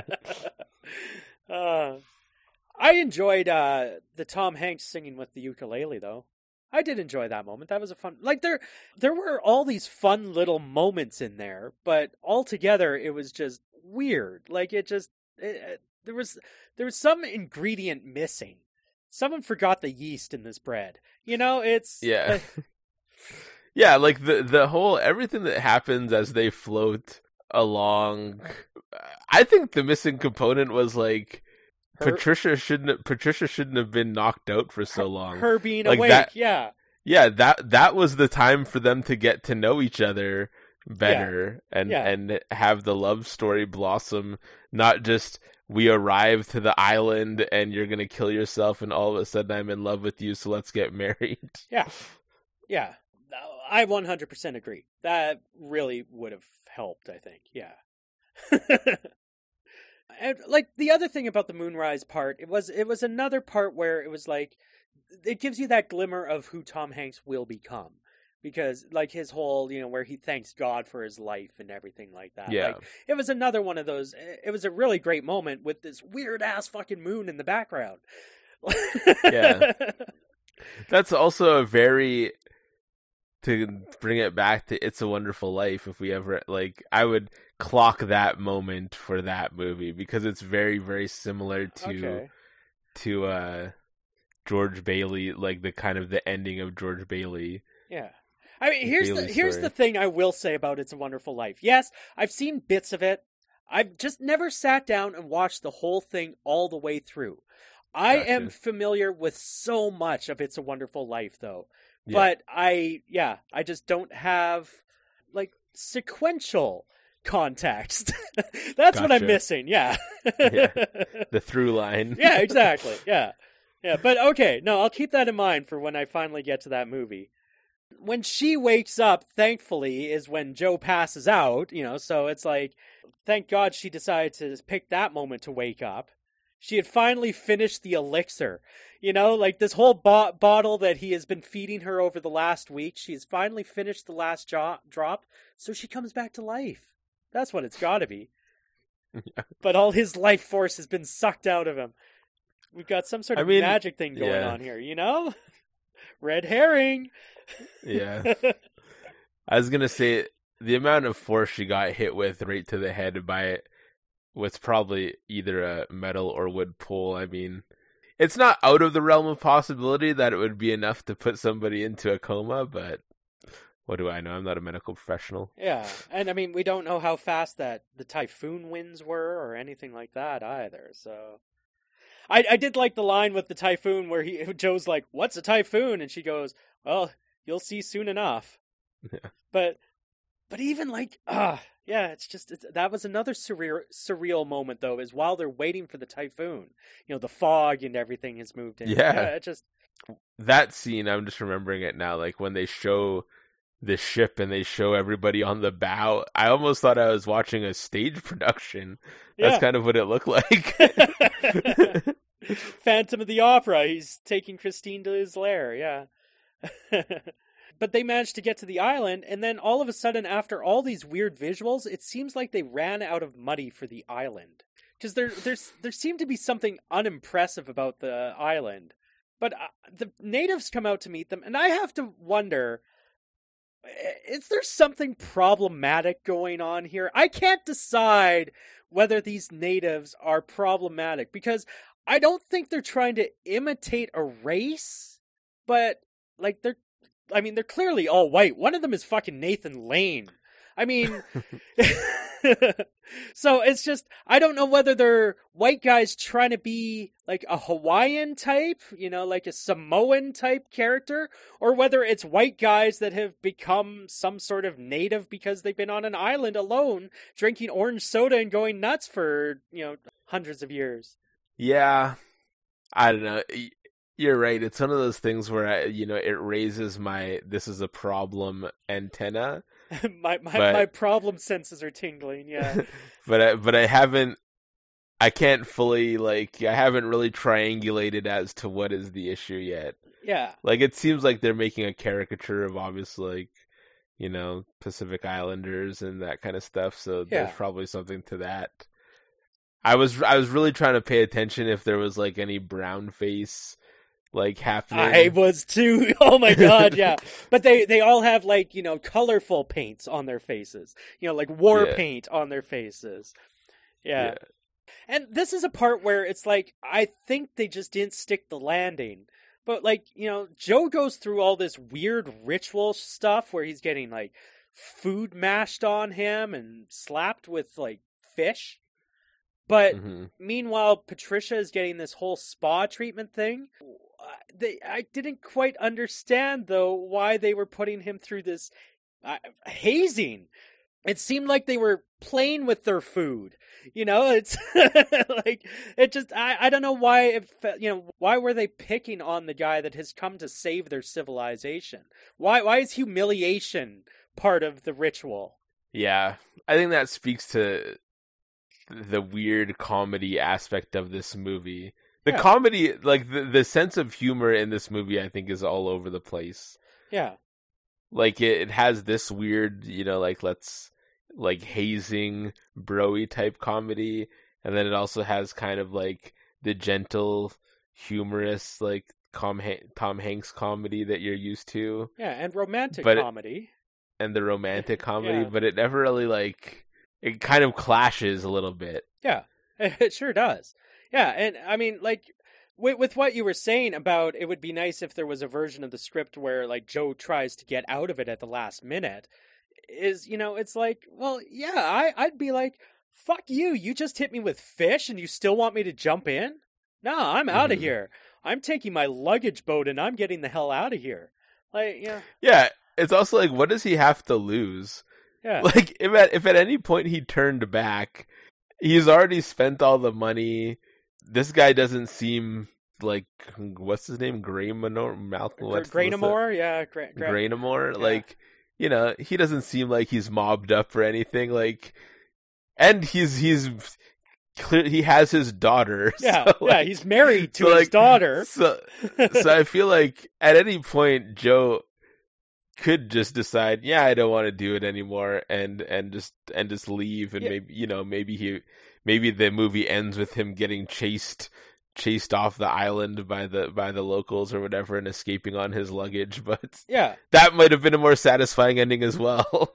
Yeah. I enjoyed the Tom Hanks singing with the ukulele, though. I did enjoy that moment. That was a fun... Like, there were all these fun little moments in there, but altogether it was just weird. Like, there was some ingredient missing. Someone forgot the yeast in this bread. It's... Yeah. Yeah, like the whole everything that happens as they float along. I think the missing component was like Her Patricia shouldn't have been knocked out for so long. her being Like awake, that, yeah. yeah, that was the time for them to get to know each other better and have the love story blossom, not just we arrive to the island and you're gonna kill yourself and all of a sudden I'm in love with you, so let's get married. Yeah. Yeah. I 100% agree. That really would have helped, I think. Yeah. And like the other thing about the Moonrise part, it was another part where it was like it gives you that glimmer of who Tom Hanks will become. Because like his whole, where he thanks God for his life and everything like that. Yeah. Like, it was another one of those. It was a really great moment with this weird ass fucking moon in the background. Yeah. That's also a very, to bring it back to It's a Wonderful Life, if we ever, like, I would clock that moment for that movie because it's very, very similar to George Bailey, like the kind of the ending of George Bailey. Yeah. I mean, here's the thing I will say about It's a Wonderful Life. Yes, I've seen bits of it. I've just never sat down and watched the whole thing all the way through. I am familiar with so much of It's a Wonderful Life, though. Yeah. But I just don't have, like, sequential context. That's what I'm missing, yeah. The through line. Yeah, exactly, yeah. Yeah, but okay, no, I'll keep that in mind for when I finally get to that movie. When she wakes up, thankfully, is when Joe passes out, so it's like, thank God she decided to pick that moment to wake up. She had finally finished the elixir. Like this whole bottle that he has been feeding her over the last week, she has finally finished the last drop, so she comes back to life. That's what it's gotta be. Yeah. But all his life force has been sucked out of him. We've got some sort of magic thing going on here, Red herring. Yeah. I was gonna say the amount of force she got hit with right to the head by what's probably either a metal or wood pole. I mean, it's not out of the realm of possibility that it would be enough to put somebody into a coma, but what do I know? I'm not a medical professional. Yeah, and I mean, we don't know how fast the typhoon winds were or anything like that either, so... I did like the line with the typhoon where Joe's like, "What's a typhoon?" And she goes, "Well, you'll see soon enough." Yeah. But even like, that was another surreal moment though, is while they're waiting for the typhoon, the fog and everything has moved in. Yeah, that scene, I'm just remembering it now. Like when they show the ship and they show everybody on the bow, I almost thought I was watching a stage production. That's kind of what it looked like. Phantom of the Opera. He's taking Christine to his lair, yeah. But they managed to get to the island, and then all of a sudden, after all these weird visuals, it seems like they ran out of money for the island. Because there seemed to be something unimpressive about the island. But the natives come out to meet them, and I have to wonder... Is there something problematic going on here? I can't decide whether these natives are problematic because I don't think they're trying to imitate a race, but like they're clearly all white. One of them is fucking Nathan Lane. I mean, so it's just, I don't know whether they're white guys trying to be like a Hawaiian type, like a Samoan type character, or whether it's white guys that have become some sort of native because they've been on an island alone, drinking orange soda and going nuts for, hundreds of years. Yeah, I don't know. You're right. It's one of those things where it raises my "this is a problem" antenna. my problem senses are tingling. Yeah, but I haven't. I can't fully I haven't really triangulated as to what is the issue yet. Yeah, like it seems like they're making a caricature of obviously Pacific Islanders and that kind of stuff. So there's probably something to that. I was really trying to pay attention if there was any brown face happening. I was too. Oh my god, yeah. But they all have colorful paints on their faces. War paint on their faces. Yeah. And this is a part where it's I think they just didn't stick the landing. But, like, Joe goes through all this weird ritual stuff where he's getting, like, food mashed on him and slapped with, like, fish. But meanwhile, Patricia is getting this whole spa treatment thing. I didn't quite understand, though, why they were putting him through this hazing. It seemed like they were playing with their food. It's like, it just, I don't know why, why were they picking on the guy that has come to save their civilization? Why is humiliation part of the ritual? Yeah, I think that speaks to the weird comedy aspect of this movie. The comedy, like, the sense of humor in this movie, I think, is all over the place. Yeah. Like, it has this weird, like hazing, bro-y type comedy, and then it also has kind of like the gentle, humorous, like Tom Hanks comedy that you're used to. Yeah, and romantic comedy. And the romantic comedy, but it never really, like, it kind of clashes a little bit. Yeah, it sure does. Yeah, and I mean, like, with what you were saying about it would be nice if there was a version of the script where, like, Joe tries to get out of it at the last minute. It's like, well, yeah, I'd be like, fuck you. You just hit me with fish and you still want me to jump in? No, I'm out of here. I'm taking my luggage boat and I'm getting the hell out of here. Like, yeah. Yeah, it's also like, what does he have to lose? Yeah. Like, if at any point he turned back, he's already spent all the money. This guy doesn't seem like, what's his name? Graynamore? Yeah. Graynamore? Yeah. Like, he doesn't seem like he's mobbed up or anything. Like, and he's clear. He has his daughter. Yeah, so, like, he's married to his daughter. So I feel like at any point Joe could just decide, yeah, I don't want to do it anymore, and just leave, and maybe the movie ends with him getting chased off the island by the locals or whatever and escaping on his luggage, but that might have been a more satisfying ending as well.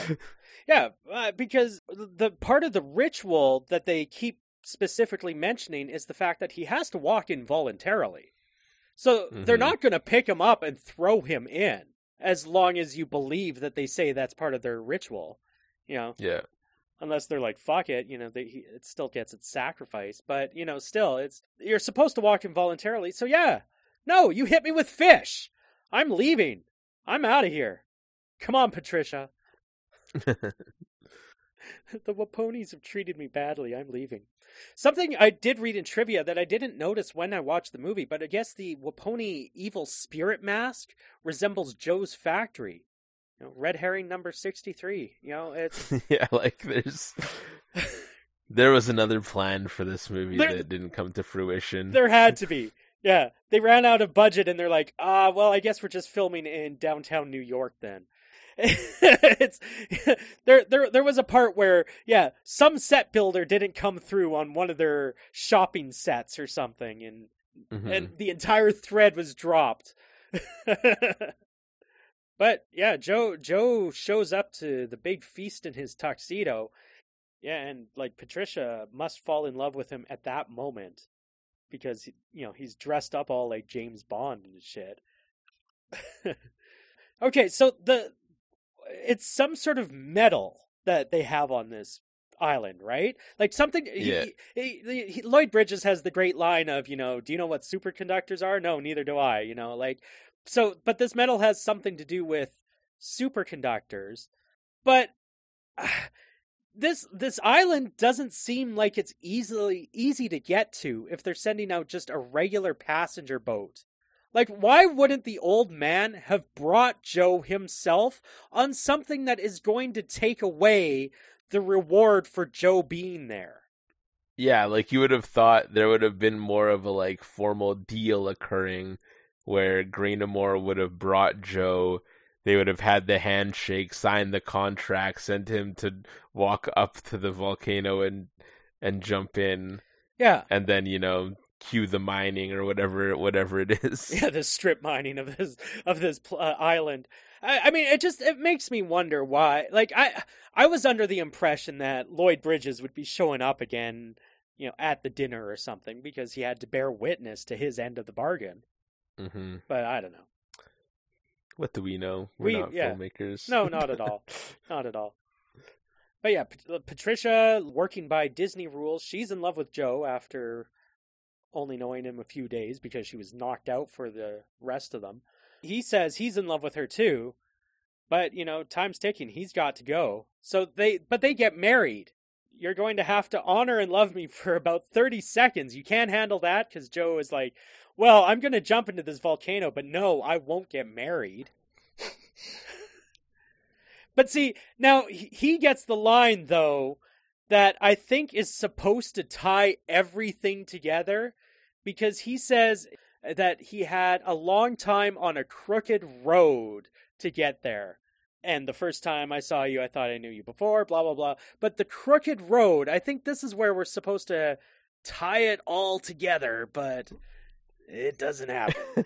Because the part of the ritual that they keep specifically mentioning is the fact that he has to walk in voluntarily. So they're not going to pick him up and throw him in as long as you believe that they say that's part of their ritual, Yeah. Unless they're like, fuck it, it still gets its sacrifice. But, still, you're supposed to walk in voluntarily. So, yeah. No, you hit me with fish. I'm leaving. I'm out of here. Come on, Patricia. The Waponis have treated me badly. I'm leaving. Something I did read in trivia that I didn't notice when I watched the movie, but I guess the Waponi evil spirit mask resembles Joe's factory. Red herring number 63. It's yeah, like there was another plan for this movie that didn't come to fruition. There had to be. Yeah, they ran out of budget and they're like, well, I guess we're just filming in downtown New York then. It's there was a part where some set builder didn't come through on one of their shopping sets or something, and the entire thread was dropped. But yeah, Joe shows up to the big feast in his tuxedo. Yeah, and like Patricia must fall in love with him at that moment because he's dressed up all like James Bond and shit. Okay, so it's some sort of metal that they have on this island, right? Like something. Yeah. Lloyd Bridges has the great line of, do you know what superconductors are? No, neither do I. So, but this metal has something to do with superconductors. But this island doesn't seem like it's easy to get to if they're sending out just a regular passenger boat. Like, why wouldn't the old man have brought Joe himself on something that is going to take away the reward for Joe being there? Yeah, like you would have thought there would have been more of a like formal deal occurring where Graynamore would have brought Joe. They would have had the handshake, signed the contract, sent him to walk up to the volcano and jump in. Yeah. And then, cue the mining or whatever it is. Yeah, the strip mining of this island. I mean, it makes me wonder why. Like, I was under the impression that Lloyd Bridges would be showing up again, at the dinner or something because he had to bear witness to his end of the bargain. Mm-hmm. But I don't know. What do we know? We're not filmmakers. No, not at all. Not at all. But yeah, Patricia, working by Disney rules, she's in love with Joe after only knowing him a few days because she was knocked out for the rest of them. He says he's in love with her too, but, time's ticking. He's got to go. So they get married. You're going to have to honor and love me for about 30 seconds. You can't handle that because Joe is like, well, I'm going to jump into this volcano, but no, I won't get married. But see, now he gets the line, though, that I think is supposed to tie everything together, because he says that he had a long time on a crooked road to get there. And the first time I saw you, I thought I knew you before, blah, blah, blah. But the crooked road, I think this is where we're supposed to tie it all together, but it doesn't happen.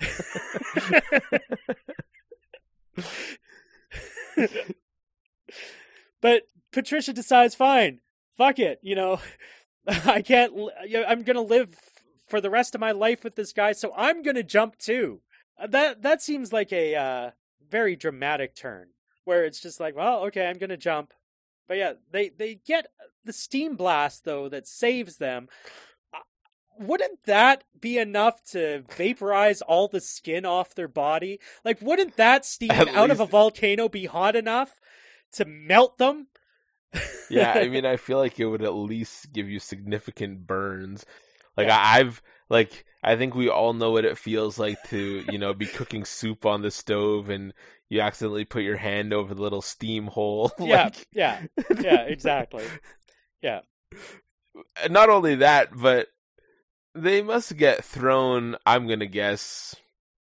But Patricia decides, fine, fuck it, I'm gonna live for the rest of my life with this guy, so I'm gonna jump too. That seems like a very dramatic turn, where it's just like, well, okay, I'm gonna jump. But yeah, they get the steam blast, though, that saves them. Wouldn't that be enough to vaporize all the skin off their body? Like, wouldn't that steam out of a volcano be hot enough to melt them? Yeah, I mean, I feel like it would at least give you significant burns. Like, Yeah. I think we all know what it feels like to, be cooking soup on the stove and you accidentally put your hand over the little steam hole. Yeah, exactly. Yeah. Not only that, but they must get thrown, I'm going to guess,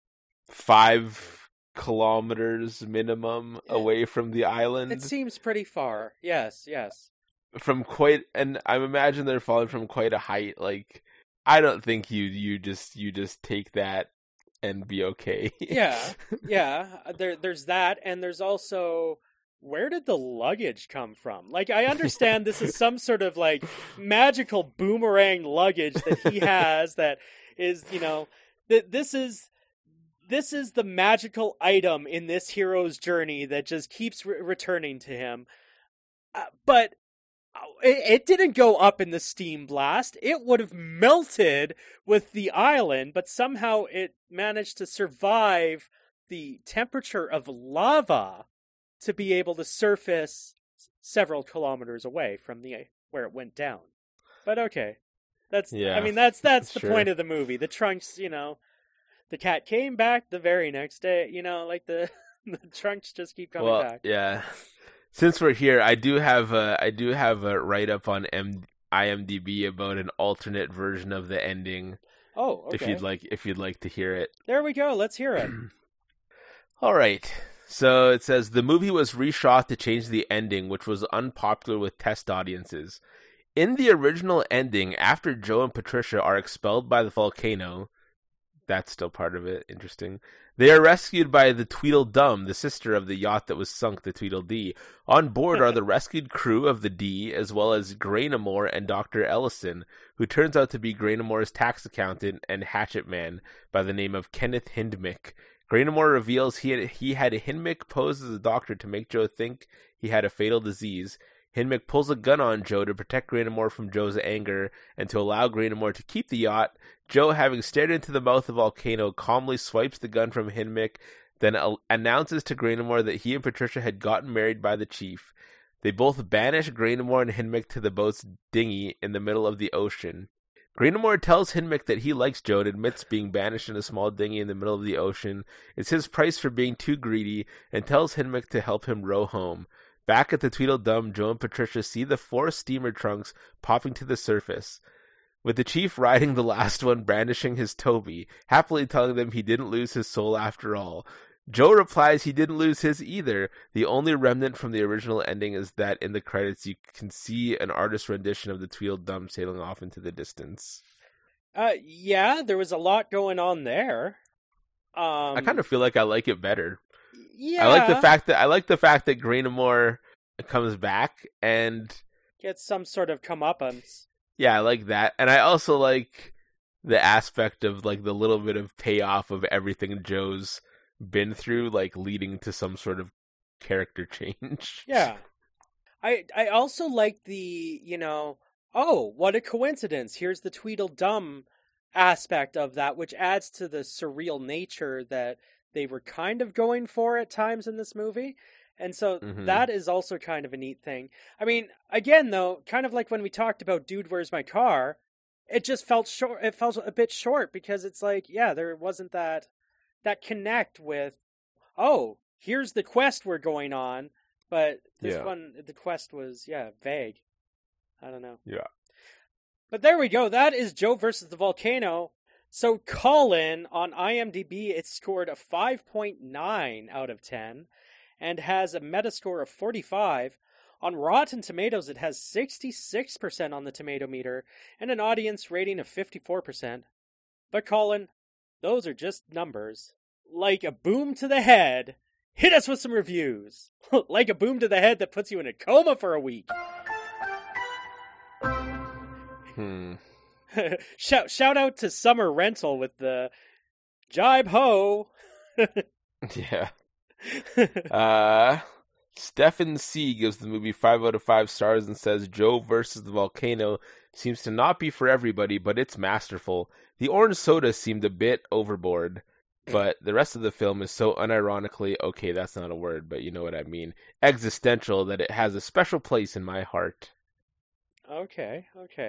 5 kilometers minimum away from the island. It seems pretty far. Yes. And I imagine they're falling from quite a height. Like, I don't think you just take that and be okay. Yeah. There's that, and there's also, where did the luggage come from? Like, I understand this is some sort of like magical boomerang luggage that he has that is, that this is the magical item in this hero's journey that just keeps returning to him. But it didn't go up in the steam blast. It would have melted with the island, but somehow it managed to survive the temperature of lava to be able to surface several kilometers away from where it went down. But okay. That's the Sure. point of the movie. The Trunks, the cat came back the very next day, like the Trunks just keep coming back. Yeah. Since we're here, I do have a write up on IMDb about an alternate version of the ending. Oh, okay. If you'd like to hear it. There we go. Let's hear it. All right. So it says the movie was reshot to change the ending, which was unpopular with test audiences. In the original ending, after Joe and Patricia are expelled by the volcano, that's still part of it. Interesting. They are rescued by the Tweedledum, the sister of the yacht that was sunk, the Tweedledee. On board are the rescued crew of the Dee, as well as Graynamore and Dr. Ellison, who turns out to be Graynamore's tax accountant and hatchet man by the name of Kenneth Hindmick. Graynamore reveals he had Hindmick pose as a doctor to make Joe think he had a fatal disease. Hindmick pulls a gun on Joe to protect Graynamore from Joe's anger and to allow Graynamore to keep the yacht. Joe, having stared into the mouth of the volcano, calmly swipes the gun from Hindmick, then announces to Graynamore that he and Patricia had gotten married by the chief. They both banish Graynamore and Hindmick to the boat's dinghy in the middle of the ocean. Graynamore tells Hindmick that he likes Joe and admits being banished in a small dinghy in the middle of the ocean is his price for being too greedy, and tells Hindmick to help him row home. Back at the Tweedledum, Joe and Patricia see the 4 steamer trunks popping to the surface, with the chief riding the last one brandishing his Toby, happily telling them he didn't lose his soul after all. Joe replies he didn't lose his either. The only remnant from the original ending is that in the credits you can see an artist's rendition of the Tweedledum sailing off into the distance. Yeah, there was a lot going on there. I kind of feel like I like it better. Yeah, I like the fact that Graynamore comes back and gets some sort of comeuppance. yeah, I like that, and I also like the aspect of like the little bit of payoff of everything Joe's been through, like leading to some sort of character change. Yeah. I also like the, oh, what a coincidence. Here's the Tweedledum aspect of that, which adds to the surreal nature that they were kind of going for at times in this movie. And so that is also kind of a neat thing. I mean, again, though, kind of like when we talked about Dude, Where's My Car, it just felt short. It felt a bit short because it's like, yeah, there wasn't that connect with, oh, here's the quest we're going on. But this one, the quest was, vague. I don't know. Yeah. But there we go. That is Joe versus the Volcano. So Colin, on IMDb, it scored a 5.9 out of 10 and has a Metascore of 45. On Rotten Tomatoes, it has 66% on the tomato meter and an audience rating of 54%. But Colin, those are just numbers. Like a boom to the head, hit us with some reviews. Like a boom to the head that puts you in a coma for a week. Shout out to Summer Rental with the jibe ho. Yeah. Stephen C. gives the movie 5 out of 5 stars and says Joe versus the Volcano seems to not be for everybody, but it's masterful. The orange soda seemed a bit overboard, but the rest of the film is so unironically, okay, that's not a word, but you know what I mean, existential that it has a special place in my heart. Okay.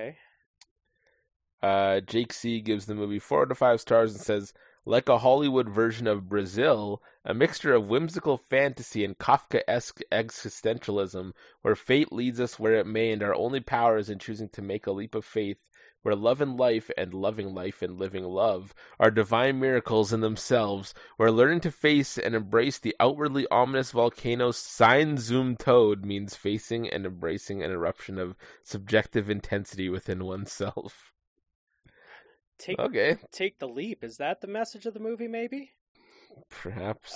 Jake C. gives the movie 4 out of 5 stars and says, like a Hollywood version of Brazil, a mixture of whimsical fantasy and Kafkaesque existentialism, where fate leads us where it may and our only power is in choosing to make a leap of faith, where love and life and loving life and living love are divine miracles in themselves, where learning to face and embrace the outwardly ominous volcano Sein Zum Tod means facing and embracing an eruption of subjective intensity within oneself. Take the leap. Is that the message of the movie, maybe? Perhaps.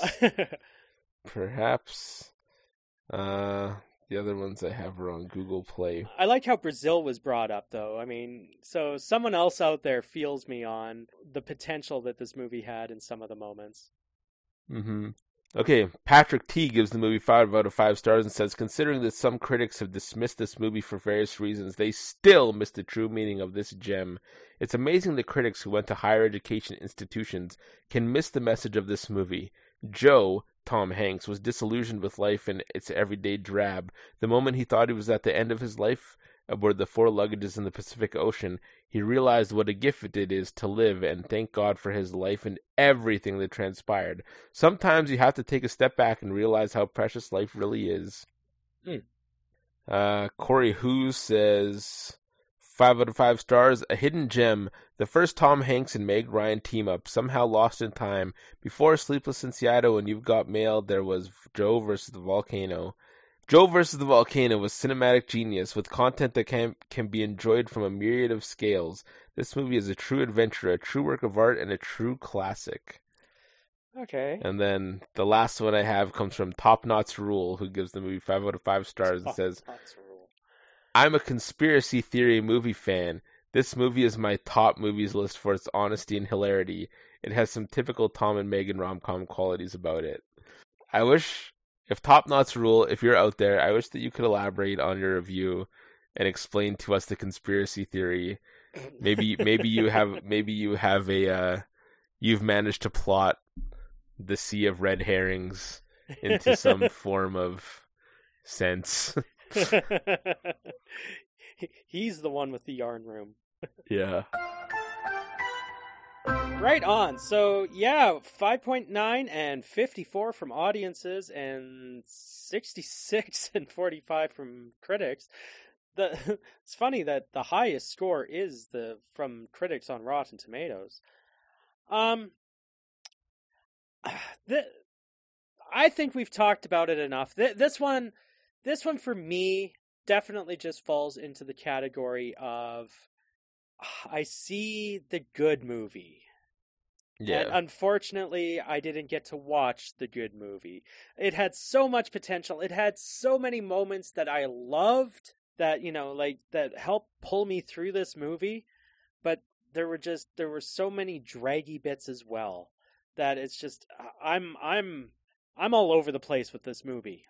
The other ones I have are on Google Play. I like how Brazil was brought up, though. I mean, so someone else out there feels me on the potential that this movie had in some of the moments. Okay, Patrick T. gives the movie 5 out of 5 stars and says, considering that some critics have dismissed this movie for various reasons, they still miss the true meaning of this gem. It's amazing that critics who went to higher education institutions can miss the message of this movie. Joe, Tom Hanks, was disillusioned with life and its everyday drab. The moment he thought he was at the end of his life aboard the 4 luggages in the Pacific Ocean, he realized what a gift it is to live and thank God for his life and everything that transpired. Sometimes you have to take a step back and realize how precious life really is. Corey Hu says 5 out of 5 stars, a hidden gem, the first Tom Hanks and Meg Ryan team up, somehow lost in time. Before Sleepless in Seattle and You've Got Mail, there was Joe versus the Volcano. Joe versus the Volcano was cinematic genius with content that can be enjoyed from a myriad of scales. This movie is a true adventure, a true work of art, and a true classic. Okay. And then the last one I have comes from Top Knots Rule, who gives the movie 5 out of 5 stars and says, I'm a conspiracy theory movie fan. This movie is my top movies list for its honesty and hilarity. It has some typical Tom and Megan rom-com qualities about it. I wish... If Top Knots Rule, if you're out there, I wish that you could elaborate on your review and explain to us the conspiracy theory. Maybe you have you've managed to plot the sea of red herrings into some form of sense. He's the one with the yarn room. Yeah. Right on. So, 5.9 and 54 from audiences and 66 and 45 from critics. It's funny that the highest score is from critics on Rotten Tomatoes. I think we've talked about it enough. This one for me definitely just falls into the category of I see the good movie. Yeah. And unfortunately, I didn't get to watch the good movie. It had so much potential. It had so many moments that I loved that, that helped pull me through this movie. But there were so many draggy bits as well that it's just I'm all over the place with this movie.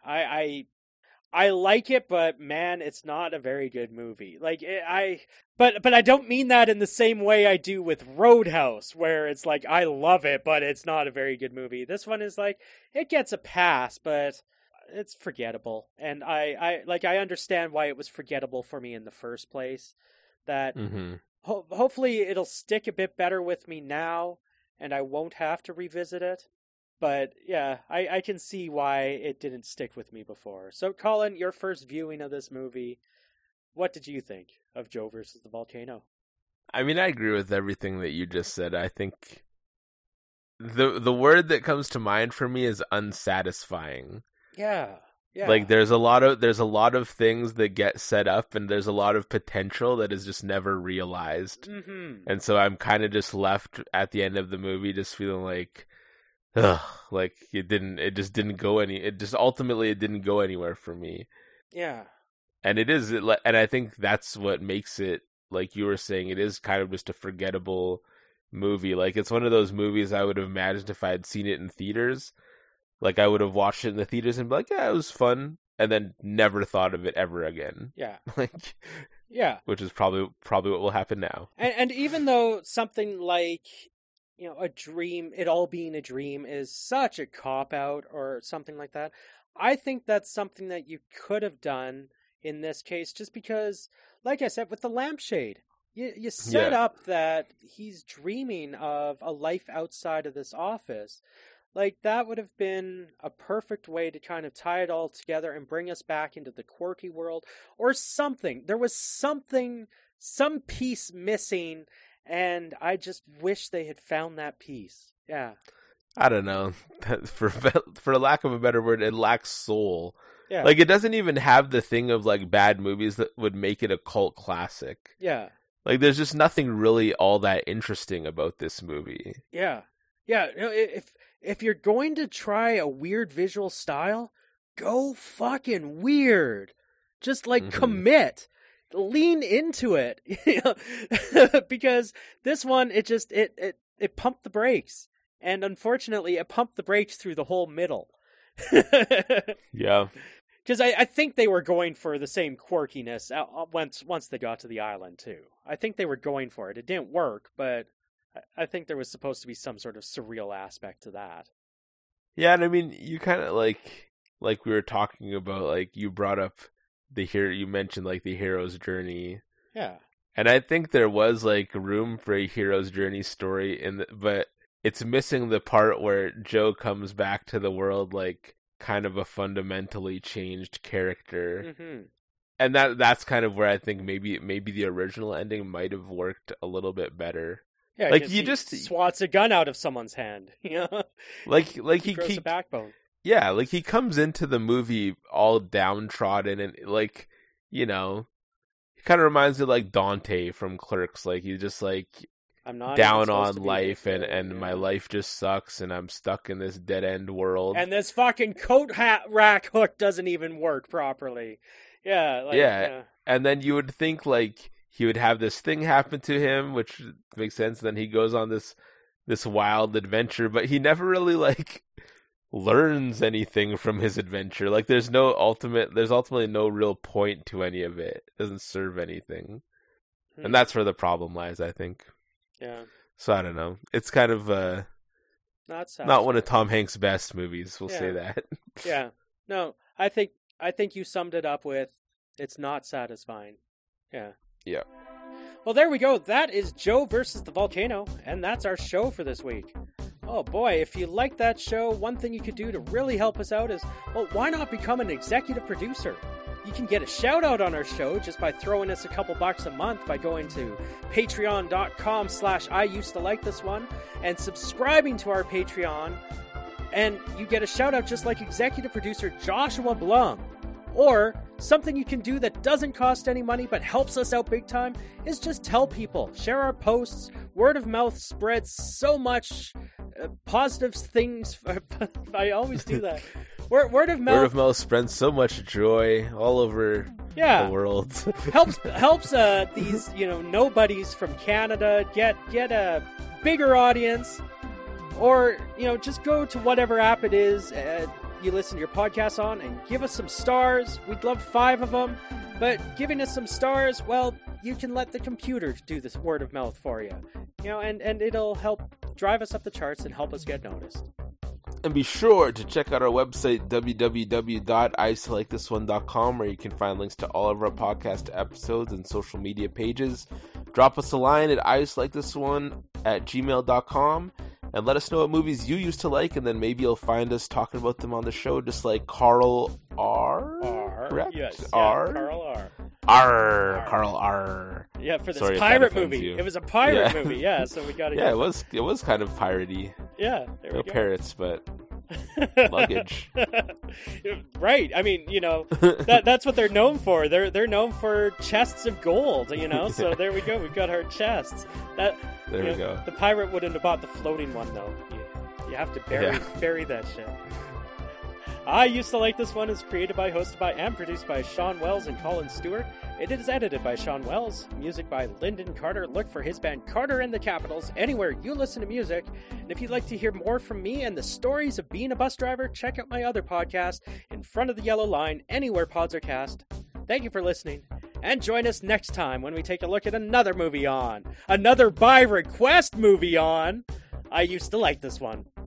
I like it, but man, it's not a very good movie. But I don't mean that in the same way I do with Roadhouse, where it's like I love it, but it's not a very good movie. This one is like it gets a pass, but it's forgettable, and I understand why it was forgettable for me in the first place. That hopefully it'll stick a bit better with me now, and I won't have to revisit it. But yeah, I can see why it didn't stick with me before. So Colin, your first viewing of this movie, what did you think of Joe versus the Volcano? I mean, I agree with everything that you just said. I think the word that comes to mind for me is unsatisfying. Yeah. Like there's a lot of things that get set up, and there's a lot of potential that is just never realized. And so I'm kind of just left at the end of the movie just feeling like, ugh, like it didn't go anywhere for me. Yeah. And and I think that's what makes it, like you were saying, it is kind of just a forgettable movie. Like it's one of those movies I would have imagined if I had seen it in theaters. Like I would have watched it in the theaters and be like, yeah, it was fun, and then never thought of it ever again. Yeah. Yeah. Which is probably what will happen now. And even though something like, a dream, it all being a dream is such a cop-out or something like that, I think that's something that you could have done in this case, just because, like I said, with the lampshade, you set up that he's dreaming of a life outside of this office. Like, that would have been a perfect way to kind of tie it all together and bring us back into the quirky world, or something. There was some piece missing, and I just wish they had found that piece. Yeah. I don't know. For lack of a better word, it lacks soul. Yeah. Like, it doesn't even have the thing of, like, bad movies that would make it a cult classic. Yeah. Like, there's just nothing really all that interesting about this movie. Yeah. Yeah. If you're going to try a weird visual style, go fucking weird. Just, like, commit. Lean into it. Because this one, it pumped the brakes. And unfortunately, it pumped the brakes through the whole middle. Yeah. Because I think they were going for the same quirkiness once they got to the island, too. I think they were going for it. It didn't work, but I think there was supposed to be some sort of surreal aspect to that. Yeah, and I mean, you kind of, like we were talking about, like, you brought up you mentioned, like, the hero's journey. Yeah. And I think there was, like, room for a hero's journey story, but it's missing the part where Joe comes back to the world, like, kind of a fundamentally changed character. And that's kind of where I think maybe the original ending might have worked a little bit better. Yeah, like he just swats a gun out of someone's hand. like he grows a backbone. Yeah, like he comes into the movie all downtrodden and, like, he kind of reminds me of, like, Dante from Clerks. Like, he's just like, I'm not down on life and my life just sucks and I'm stuck in this dead end world. And this fucking coat rack hook doesn't even work properly. Yeah. Yeah. And then you would think, like, he would have this thing happen to him, which makes sense. Then he goes on this wild adventure, but he never really, like, learns anything from his adventure. Like, there's ultimately no real point to any of it. It doesn't serve anything. And that's where the problem lies, I think. Yeah. So I don't know. It's kind of not one of Tom Hanks' best movies, we'll say that. Yeah. No, I think you summed it up with, it's not satisfying. Yeah. Yeah. Well, there we go. That is Joe versus the Volcano, and that's our show for this week. Oh boy, if you like that show, one thing you could do to really help us out is, well, why not become an executive producer? You can get a shout out on our show just by throwing us a couple bucks a month by going to patreon.com/IusedToLikeThisOne and subscribing to our Patreon, and you get a shout out just like executive producer Joshua Blum. Or something you can do that doesn't cost any money but helps us out big time is just tell people, share our posts. Word of mouth spreads so much positive things. I always do that. Word of mouth. Word of mouth spreads so much joy all over the world. helps these nobodies from Canada get a bigger audience, or just go to whatever app it is you listen to your podcast on and give us some stars. We'd love 5 of them, but giving us some stars, well, you can let the computer do this word of mouth for you, and it'll help drive us up the charts and help us get noticed. And be sure to check out our website, www.iusetolikethisone.com, where you can find links to all of our podcast episodes and social media pages. Drop us a line at iusetolikethisone@gmail.com and let us know what movies you used to like, and then maybe you'll find us talking about them on the show, just like Carl R. Correct? Yes. R. Carl R. Carl R. Yeah, for this pirate movie. It was a pirate movie, yeah, so we got to it was kind of piratey. Yeah, there we go. Parrots, but luggage. Right. I mean, that's what they're known for. They're known for chests of gold, so there we go. We've got our chests. There we go. The pirate wouldn't have bought the floating one, though. You have to bury that shit. I Used to Like This One is created by, hosted by, and produced by Sean Wells and Colin Stewart. It is edited by Sean Wells. Music by Lyndon Carter. Look for his band Carter and the Capitals anywhere you listen to music. And if you'd like to hear more from me and the stories of being a bus driver, check out my other podcast, In Front of the Yellow Line, anywhere pods are cast. Thank you for listening. And join us next time when we take a look at another movie on. Another by request movie on. I Used to Like This One.